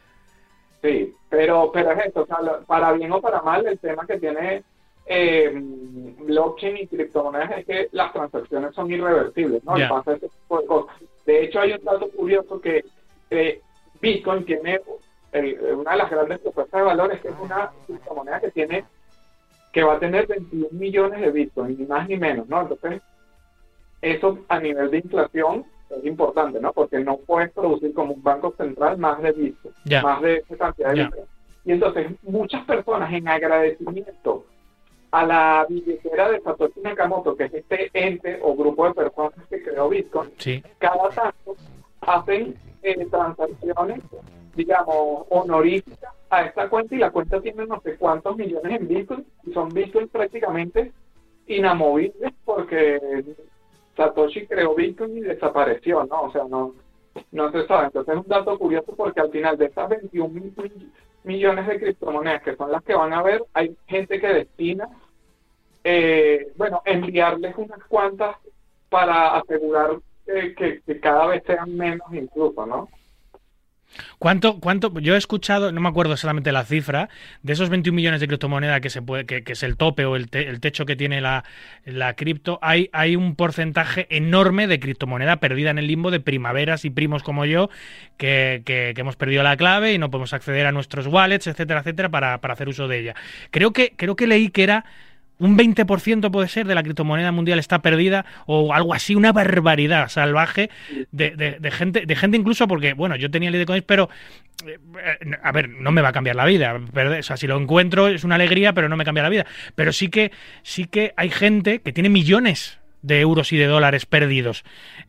Sí, pero, pero es esto, o sea, lo- para bien o para mal, el tema que tiene eh, blockchain y criptomonedas es que las transacciones son irreversibles, ¿no? Ya. Y pasa ese tipo de cosas. De hecho, hay un dato curioso que eh, Bitcoin tiene, eh, una de las grandes propuestas de valor es que es una criptomoneda que tiene, que va a tener veintiún millones de Bitcoin, ni más ni menos, ¿no? Entonces, eso a nivel de inflación es importante, ¿no? Porque no puedes producir como un banco central más de Bitcoin, Ya. más de esa cantidad de Ya. Bitcoin. Y entonces muchas personas en agradecimiento a la billetera de Satoshi Nakamoto, que es este ente o grupo de personas que creó Bitcoin, Sí. cada tanto hacen eh, transacciones, digamos, honoríficas a esta cuenta y la cuenta tiene no sé cuántos millones en Bitcoin y son Bitcoin prácticamente inamovibles porque Satoshi creó Bitcoin y desapareció, ¿no? O sea, no, no se sabe. Entonces es un dato curioso porque al final de estas veintiún mil millones de criptomonedas que son las que van a ver, hay gente que destina, eh, bueno, enviarles unas cuantas para asegurar eh, que, que cada vez sean menos incluso, ¿no? ¿Cuánto, cuánto? Yo he escuchado, no me acuerdo exactamente la cifra, de esos veintiún millones de criptomonedas que se puede, que, que es el tope o el, te, el techo que tiene la, la cripto, hay, hay un porcentaje enorme de criptomoneda perdida en el limbo de primaveras y primos como yo, que, que, que hemos perdido la clave y no podemos acceder a nuestros wallets, etcétera, etcétera, para, para hacer uso de ella. Creo que, creo que leí que era un veinte por ciento puede ser de la criptomoneda mundial está perdida o algo así, una barbaridad salvaje de, de, de gente, de gente incluso porque, bueno, yo tenía Litecoins, pero eh, a ver, no me va a cambiar la vida, perder, o sea, si lo encuentro es una alegría, pero no me cambia la vida, pero sí que sí que hay gente que tiene millones de euros y de dólares perdidos.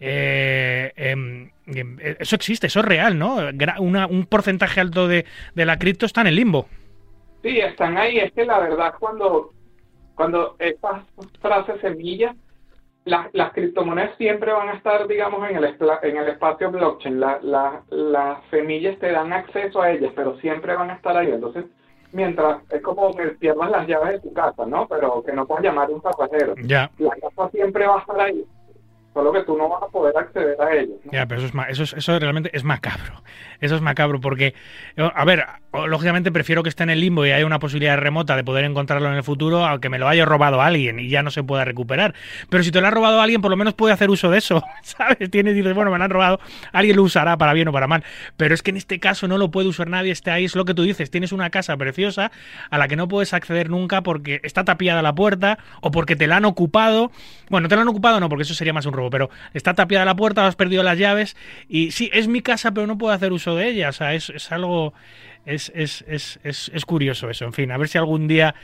Eh, eh, eh, eso existe, eso es real, ¿no? Una, un porcentaje alto de, de la cripto está en el limbo. Sí, están ahí. Es que la verdad, cuando, cuando estas frases semillas, las, las criptomonedas siempre van a estar, digamos, en el, en el espacio blockchain. La, la, las semillas te dan acceso a ellas, pero siempre van a estar ahí. Entonces, mientras, es como que pierdas las llaves de tu casa, ¿no? Pero que no puedas llamar a un pasajero. Ya. La casa siempre va a estar ahí, solo que tú no vas a poder acceder a ellos, ¿no? Ya, pero eso es ma- eso, es, eso realmente es macabro. Eso es macabro porque, a ver, lógicamente prefiero que esté en el limbo y haya una posibilidad remota de poder encontrarlo en el futuro a que me lo haya robado alguien y ya no se pueda recuperar. Pero si te lo ha robado alguien, por lo menos puede hacer uso de eso, ¿sabes? Tienes, dices, bueno, me lo han robado, alguien lo usará para bien o para mal. Pero es que en este caso no lo puede usar nadie, está ahí, es lo que tú dices, tienes una casa preciosa a la que no puedes acceder nunca porque está tapiada la puerta o porque te la han ocupado. Bueno, te la han ocupado no, porque eso sería más un robo, pero está tapiada la puerta, has perdido las llaves y sí, es mi casa, pero no puedo hacer uso de ella. O sea, es, es algo... Es, es, es, es, es curioso eso. En fin, a ver si algún día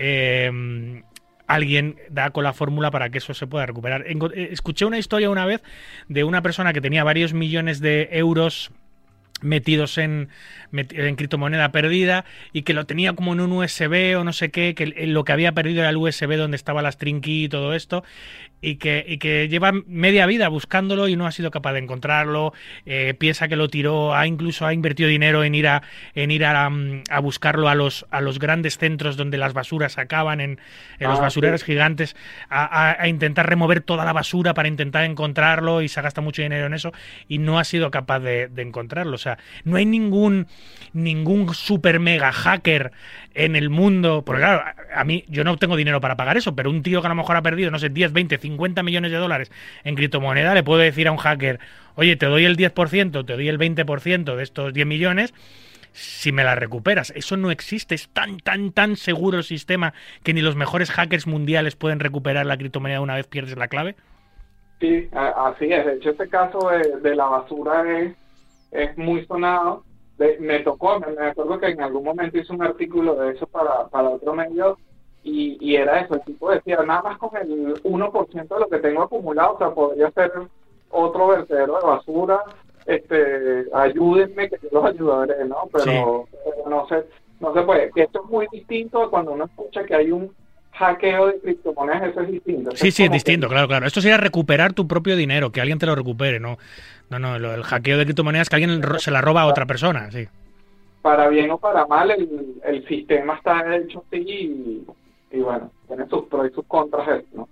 eh, alguien da con la fórmula para que eso se pueda recuperar. Escuché una historia una vez de una persona que tenía varios millones de euros metidos en, en criptomoneda perdida y que lo tenía como en un U S B o no sé qué, que lo que había perdido era el U S B donde estaba la string key y todo esto, y que, y que lleva media vida buscándolo y no ha sido capaz de encontrarlo, eh, piensa que lo tiró, ha incluso ha invertido dinero en ir a en ir a, a buscarlo a los a los grandes centros donde las basuras acaban, en, en ah, los basureros sí. gigantes, a, a, a intentar remover toda la basura para intentar encontrarlo, y se gasta mucho dinero en eso y no ha sido capaz de, de encontrarlo. O sea, no hay ningún ningún super mega hacker en el mundo, porque claro, a mí yo no tengo dinero para pagar eso, pero un tío que a lo mejor ha perdido, no sé, diez, veinte, cincuenta millones de dólares en criptomoneda, le puedo decir a un hacker, oye, te doy el diez por ciento, te doy el veinte por ciento de estos diez millones si me la recuperas. Eso no existe, es tan, tan, tan seguro el sistema que ni los mejores hackers mundiales pueden recuperar la criptomoneda una vez pierdes la clave. Sí, así es. De hecho, este caso de, de la basura es, es muy sonado. De, me tocó, me, me acuerdo que en algún momento hice un artículo de eso para, para otro medio y, y era eso, el tipo decía, nada más con el uno por ciento de lo que tengo acumulado, o sea, podría ser otro vertedero de basura, este, ayúdenme que yo los ayudaré, ¿no? Pero, sí. pero no sé, no se puede. Esto es muy distinto a cuando uno escucha que hay un hackeo de criptomonedas, eso es distinto. Eso sí, es sí, es distinto, que... claro, claro. Esto sería recuperar tu propio dinero, que alguien te lo recupere, ¿no? No, no, el hackeo de criptomonedas es que alguien se la roba a otra persona, sí. Para bien o para mal, el, el sistema está hecho así y, y bueno, tiene sus pros y sus contras, ¿no?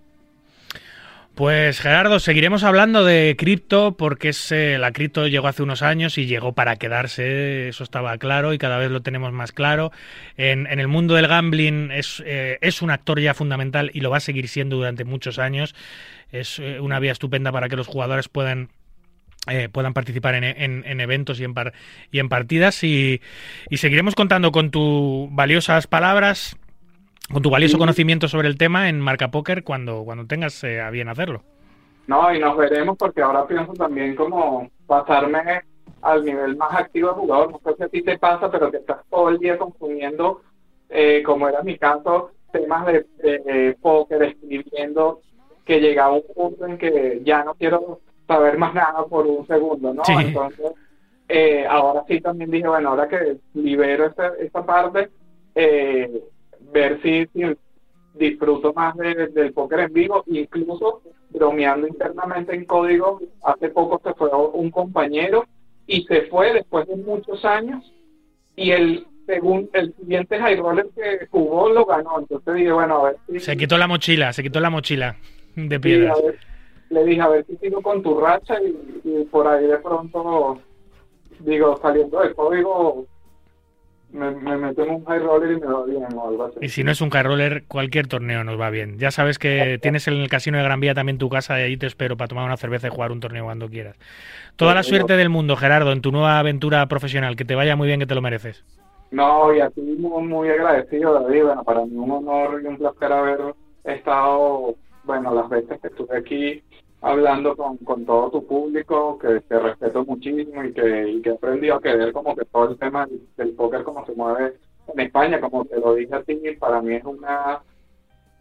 Pues Gerardo, seguiremos hablando de cripto porque es, eh, la cripto llegó hace unos años y llegó para quedarse, eso estaba claro y cada vez lo tenemos más claro. En, en el mundo del gambling es, eh, es un actor ya fundamental y lo va a seguir siendo durante muchos años. Es eh, una vía estupenda para que los jugadores puedan Eh, puedan participar en, en, en eventos y en, par, y en partidas y, y seguiremos contando con tus valiosas palabras, con tu valioso sí. conocimiento sobre el tema en Marca Póker cuando, cuando tengas eh, a bien hacerlo. No, y nos veremos porque ahora pienso también como pasarme al nivel más activo de jugador. No sé si a ti te pasa, pero que estás todo el día consumiendo, eh, como era mi caso, temas de, de, de póker, escribiendo, que llega a un punto en que ya no quiero saber más nada por un segundo, ¿no? Sí. Entonces, eh, ahora sí también dije, bueno, ahora que libero esta, esta parte, eh, ver si, si disfruto más de, del póker en vivo, incluso bromeando internamente en código. Hace poco se fue un compañero y se fue después de muchos años y el según el siguiente high roller que jugó lo ganó. Entonces dije, bueno, a ver si... Se quitó la mochila, se quitó la mochila de piedras. Sí, le dije, a ver si sigo con tu racha y, y por ahí de pronto, digo, saliendo del código, me, me meto en un high roller y me va bien o algo así. Y si no es un high roller, cualquier torneo nos va bien. Ya sabes que tienes en el Casino de Gran Vía también tu casa y ahí te espero para tomar una cerveza y jugar un torneo cuando quieras. Toda la suerte del mundo, Gerardo, en tu nueva aventura profesional. Que te vaya muy bien, que te lo mereces. No, y a ti muy, muy agradecido, David. Bueno, para mí un honor y un placer haber estado, bueno, las veces que estuve aquí hablando con, con todo tu público, que te respeto muchísimo y que, y que he aprendido a querer como que todo el tema del, del póker como se mueve en España, como te lo dije a ti, para mí es una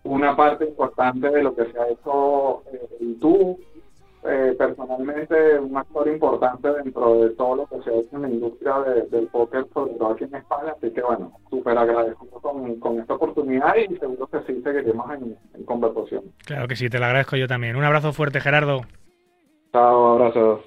una parte importante de lo que se ha hecho. Eh, y tú, eh, personalmente, un actor importante dentro de todo lo que se ha hecho en la industria de, del póker, sobre todo aquí en España. Así que, bueno, súper agradecido con, con esta oportunidad y seguro que sí seguiremos en, en conversación. Claro que sí, te lo agradezco yo también. Un abrazo fuerte, Gerardo. Chao, abrazos.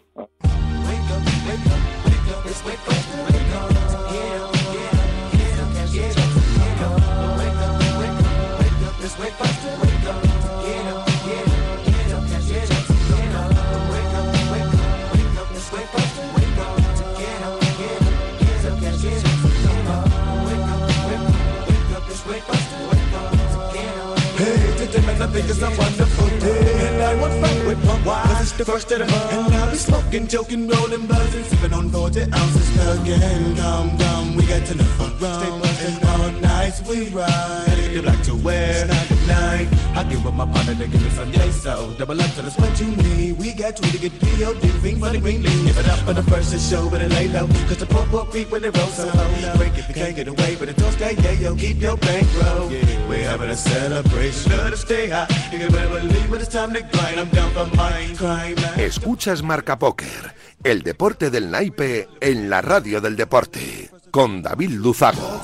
I think it's a wonderful day, and I won't fight with punk. Cause it's the first of the month, and I'll be smoking, joking, rolling, buzzing, sipping on forty ounces again. Come, come, we got to the front row, stay buzzing all night, we ride. You like to wear night. I give up my partner to give me some day so double up to the what you need. We got to really get P O D, ring for the green leaf. Give it up for the first to show, but it lay low. Cause the poor poor creep when they roll so low. Break if you can't get away, but the toast guy, yeah, yo, keep your bankroll. Yeah, we're having a celebration. Let us stay high. You can better believe when it's time to grind. I'm down for mine, crime. Escuchas Marca Póker, el deporte del naipe en la radio del deporte, con David Luzago.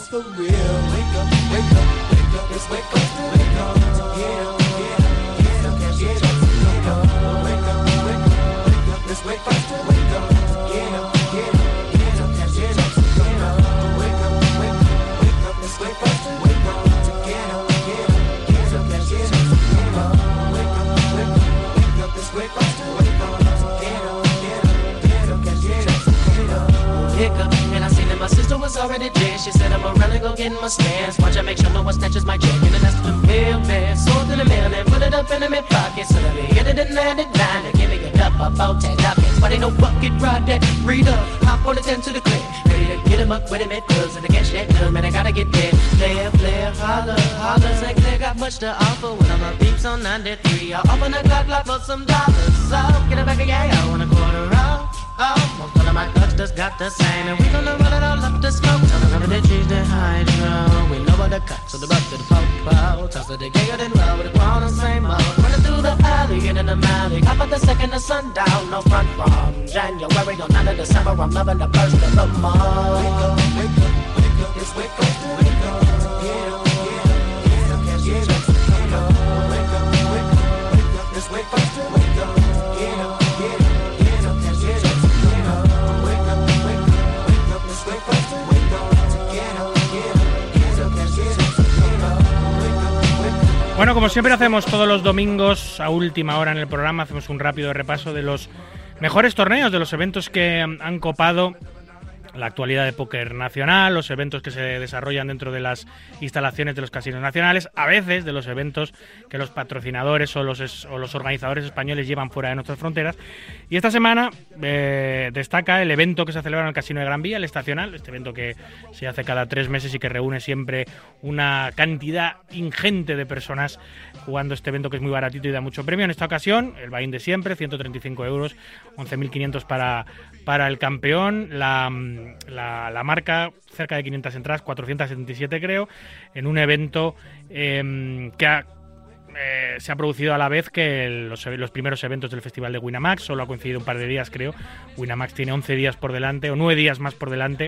Was already there. She said I'm around and go get my stance. Watch I make sure no one snatches my check. And that's the real man. Sold in the mail and put it up in my pocket. So let me hit it and land it nine. And give me a cup about ten napkins. But ain't no bucket ride that read up. Hop on the ten to the clip. Ready to get him up with him at clubs. And I get shit done, man, I gotta get there. Player, player, holler, holler. Say they got much to offer. When I'm a peeps on ninety-three. I'll open a clock, clock for some dollars. So get it back again. I want a quarter off. Oh, most of my clutch just got the same. And we gonna run it all up the smoke. Tell them how they change the hydro. We know what the cut, so the rest of the poke out. Toss to the giggle and roll with the crown and same mode. Running through the alley, in the alley. Hop at the second of sundown, no front from January on nine of December. I'm loving the first of the month. Wake up, wake up, wake up, it's wake up, wake up. Get up, get up, get up, get up, get up. Wake up, wake up, wake up, it's wake up, wake up. Get up, get up. Bueno, como siempre hacemos todos los domingos a última hora en el programa, hacemos un rápido repaso de los mejores torneos, de los eventos que han copado la actualidad de póker nacional, los eventos que se desarrollan dentro de las instalaciones de los casinos nacionales, a veces de los eventos que los patrocinadores o los, es, o los organizadores españoles llevan fuera de nuestras fronteras. Y esta semana eh, destaca el evento que se celebra en el Casino de Gran Vía, el Estacional, este evento que se hace cada tres meses y que reúne siempre una cantidad ingente de personas jugando este evento que es muy baratito y da mucho premio. En esta ocasión, el buy-in de siempre, ciento treinta y cinco euros, once mil quinientos para, para el campeón, la... La, la marca, cerca de quinientas entradas, cuatrocientas setenta y siete creo, en un evento eh, que ha, eh, se ha producido a la vez que los, los primeros eventos del Festival de Winamax. Solo ha coincidido un par de días, creo. Winamax tiene once días por delante, o nueve días más por delante.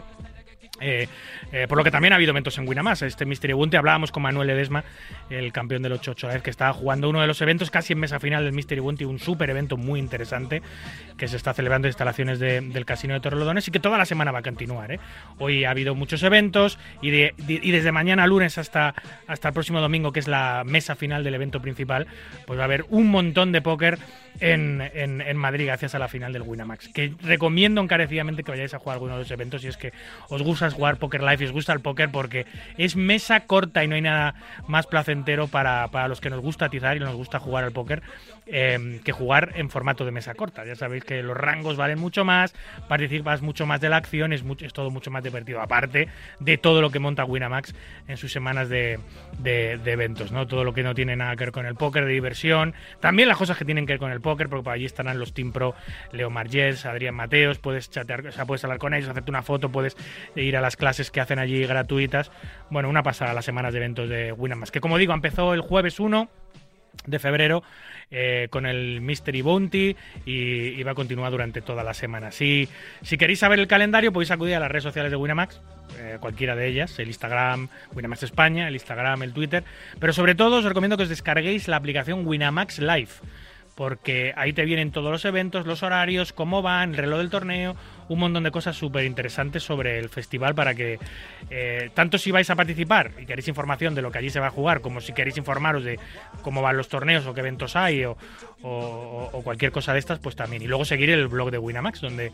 Eh, eh, por lo que también ha habido eventos en Winamax. Este Mystery Bounty, hablábamos con Manuel Ledesma, el campeón del ocho ocho a la vez, que estaba jugando uno de los eventos casi en mesa final del Mystery Bounty, un súper evento muy interesante que se está celebrando en instalaciones de, del Casino de Torrelodones y que toda la semana va a continuar, ¿eh? Hoy ha habido muchos eventos y, de, de, y desde mañana lunes hasta, hasta el próximo domingo, que es la mesa final del evento principal, pues va a haber un montón de póker en, en, en Madrid gracias a la final del Winamax, que recomiendo encarecidamente que vayáis a jugar alguno de los eventos si es que os gusta jugar Poker Live y os gusta el póker, porque es mesa corta y no hay nada más placentero para, para los que nos gusta atizar y nos gusta jugar al póker eh, que jugar en formato de mesa corta. Ya sabéis que los rangos valen mucho más, participas mucho más de la acción, es, mucho, es todo mucho más divertido, aparte de todo lo que monta Winamax en sus semanas de, de, de eventos, ¿no? Todo lo que no tiene nada que ver con el póker, de diversión, también las cosas que tienen que ver con el póker, porque por allí estarán los Team Pro, Leo Margés, Adrián Mateos, puedes chatear, o sea, puedes hablar con ellos, hacerte una foto, puedes ir ir a las clases que hacen allí gratuitas. Bueno, una pasada las semanas de eventos de Winamax, que como digo, empezó el jueves uno de febrero eh, con el Mystery Bounty y, y va a continuar durante toda la semana. Si, si queréis saber el calendario, podéis acudir a las redes sociales de Winamax, eh, cualquiera de ellas, el Instagram, Winamax España, el Instagram, el Twitter, pero sobre todo os recomiendo que os descarguéis la aplicación Winamax Live, porque ahí te vienen todos los eventos, los horarios, cómo van, el reloj del torneo, un montón de cosas súper interesantes sobre el festival para que, eh, tanto si vais a participar y queréis información de lo que allí se va a jugar, como si queréis informaros de cómo van los torneos o qué eventos hay o, o, o cualquier cosa de estas, pues también. Y luego seguir el blog de Winamax, donde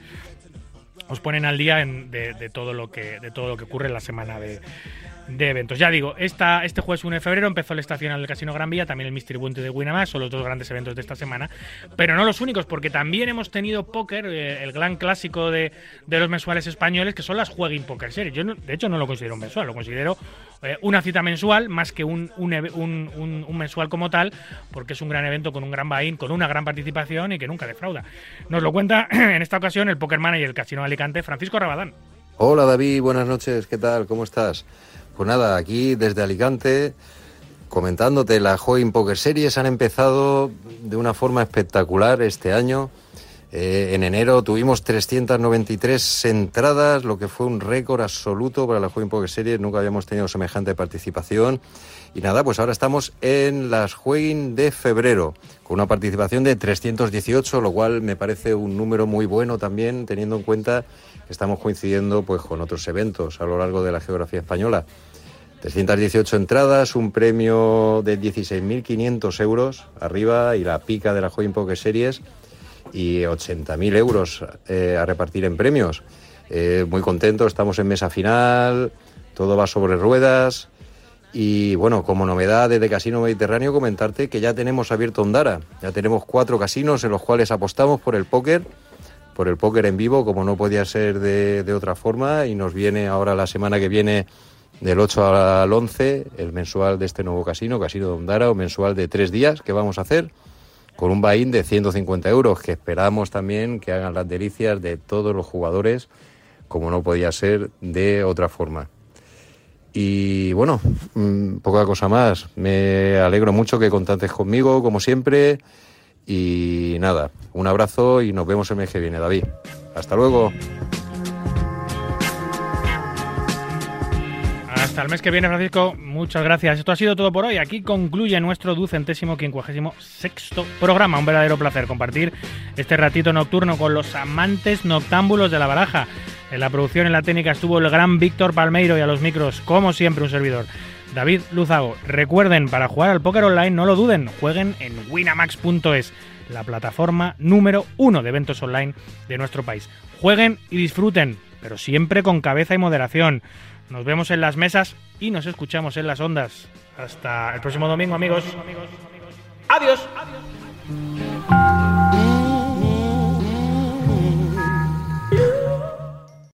os ponen al día en, de, de, todo lo que, de todo lo que ocurre en la semana de... de eventos. Ya digo, esta, este jueves uno de febrero empezó el estacional del Casino Gran Vía, también el Mystery Bounty de Winamax, son los dos grandes eventos de esta semana, pero no los únicos, porque también hemos tenido póker, eh, el gran clásico de, de los mensuales españoles, que son las Jueguin Poker Series. Yo, no, de hecho, no lo considero un mensual, lo considero eh, una cita mensual, más que un, un, un, un, un mensual como tal, porque es un gran evento con un gran buy-in, con una gran participación y que nunca defrauda. Nos lo cuenta en esta ocasión el Poker Manager del Casino de Alicante, Francisco Rabadán. Hola David, buenas noches, ¿qué tal? ¿Cómo estás? Pues nada, aquí desde Alicante, comentándote, las Jueguin Poker Series han empezado de una forma espectacular este año. Eh, en enero tuvimos trescientas noventa y tres entradas, lo que fue un récord absoluto para las Jueguin Poker Series, nunca habíamos tenido semejante participación. Y nada, pues ahora estamos en las Jueguin de febrero, con una participación de trescientos dieciocho, lo cual me parece un número muy bueno también, teniendo en cuenta que estamos coincidiendo pues con otros eventos a lo largo de la geografía española. trescientas dieciocho entradas, un premio de dieciséis mil quinientos euros arriba y la pica de la Jueguin Poker Series y ochenta mil euros eh, a repartir en premios. Eh, muy contento, estamos en mesa final, todo va sobre ruedas. Y bueno, como novedad desde Casino Mediterráneo, comentarte que ya tenemos abierto Ondara. Ya tenemos cuatro casinos en los cuales apostamos por el póker, por el póker en vivo, como no podía ser de, de otra forma. Y nos viene ahora la semana que viene, del ocho al once, el mensual de este nuevo casino, Casino de Ondara, o mensual de tres días que vamos a hacer, con un buy-in de ciento cincuenta euros, que esperamos también que hagan las delicias de todos los jugadores, como no podía ser de otra forma. Y bueno, mmm, poca cosa más. Me alegro mucho que contactes conmigo, como siempre. Y nada, un abrazo y nos vemos el mes que viene, David. Hasta luego. Hasta el mes que viene, Francisco. Muchas gracias. Esto ha sido todo por hoy. Aquí concluye nuestro ducentésimo quincuagésimo sexto programa. Un verdadero placer compartir este ratito nocturno con los amantes noctámbulos de la baraja. En la producción, en la técnica, estuvo el gran Víctor Palmeiro y a los micros, como siempre, un servidor, David Luzago. Recuerden, para jugar al póker online, no lo duden, jueguen en winamax punto es, la plataforma número uno de eventos online de nuestro país. Jueguen y disfruten, pero siempre con cabeza y moderación. Nos vemos en las mesas y nos escuchamos en las ondas. Hasta el próximo domingo, amigos. Adiós. Adiós.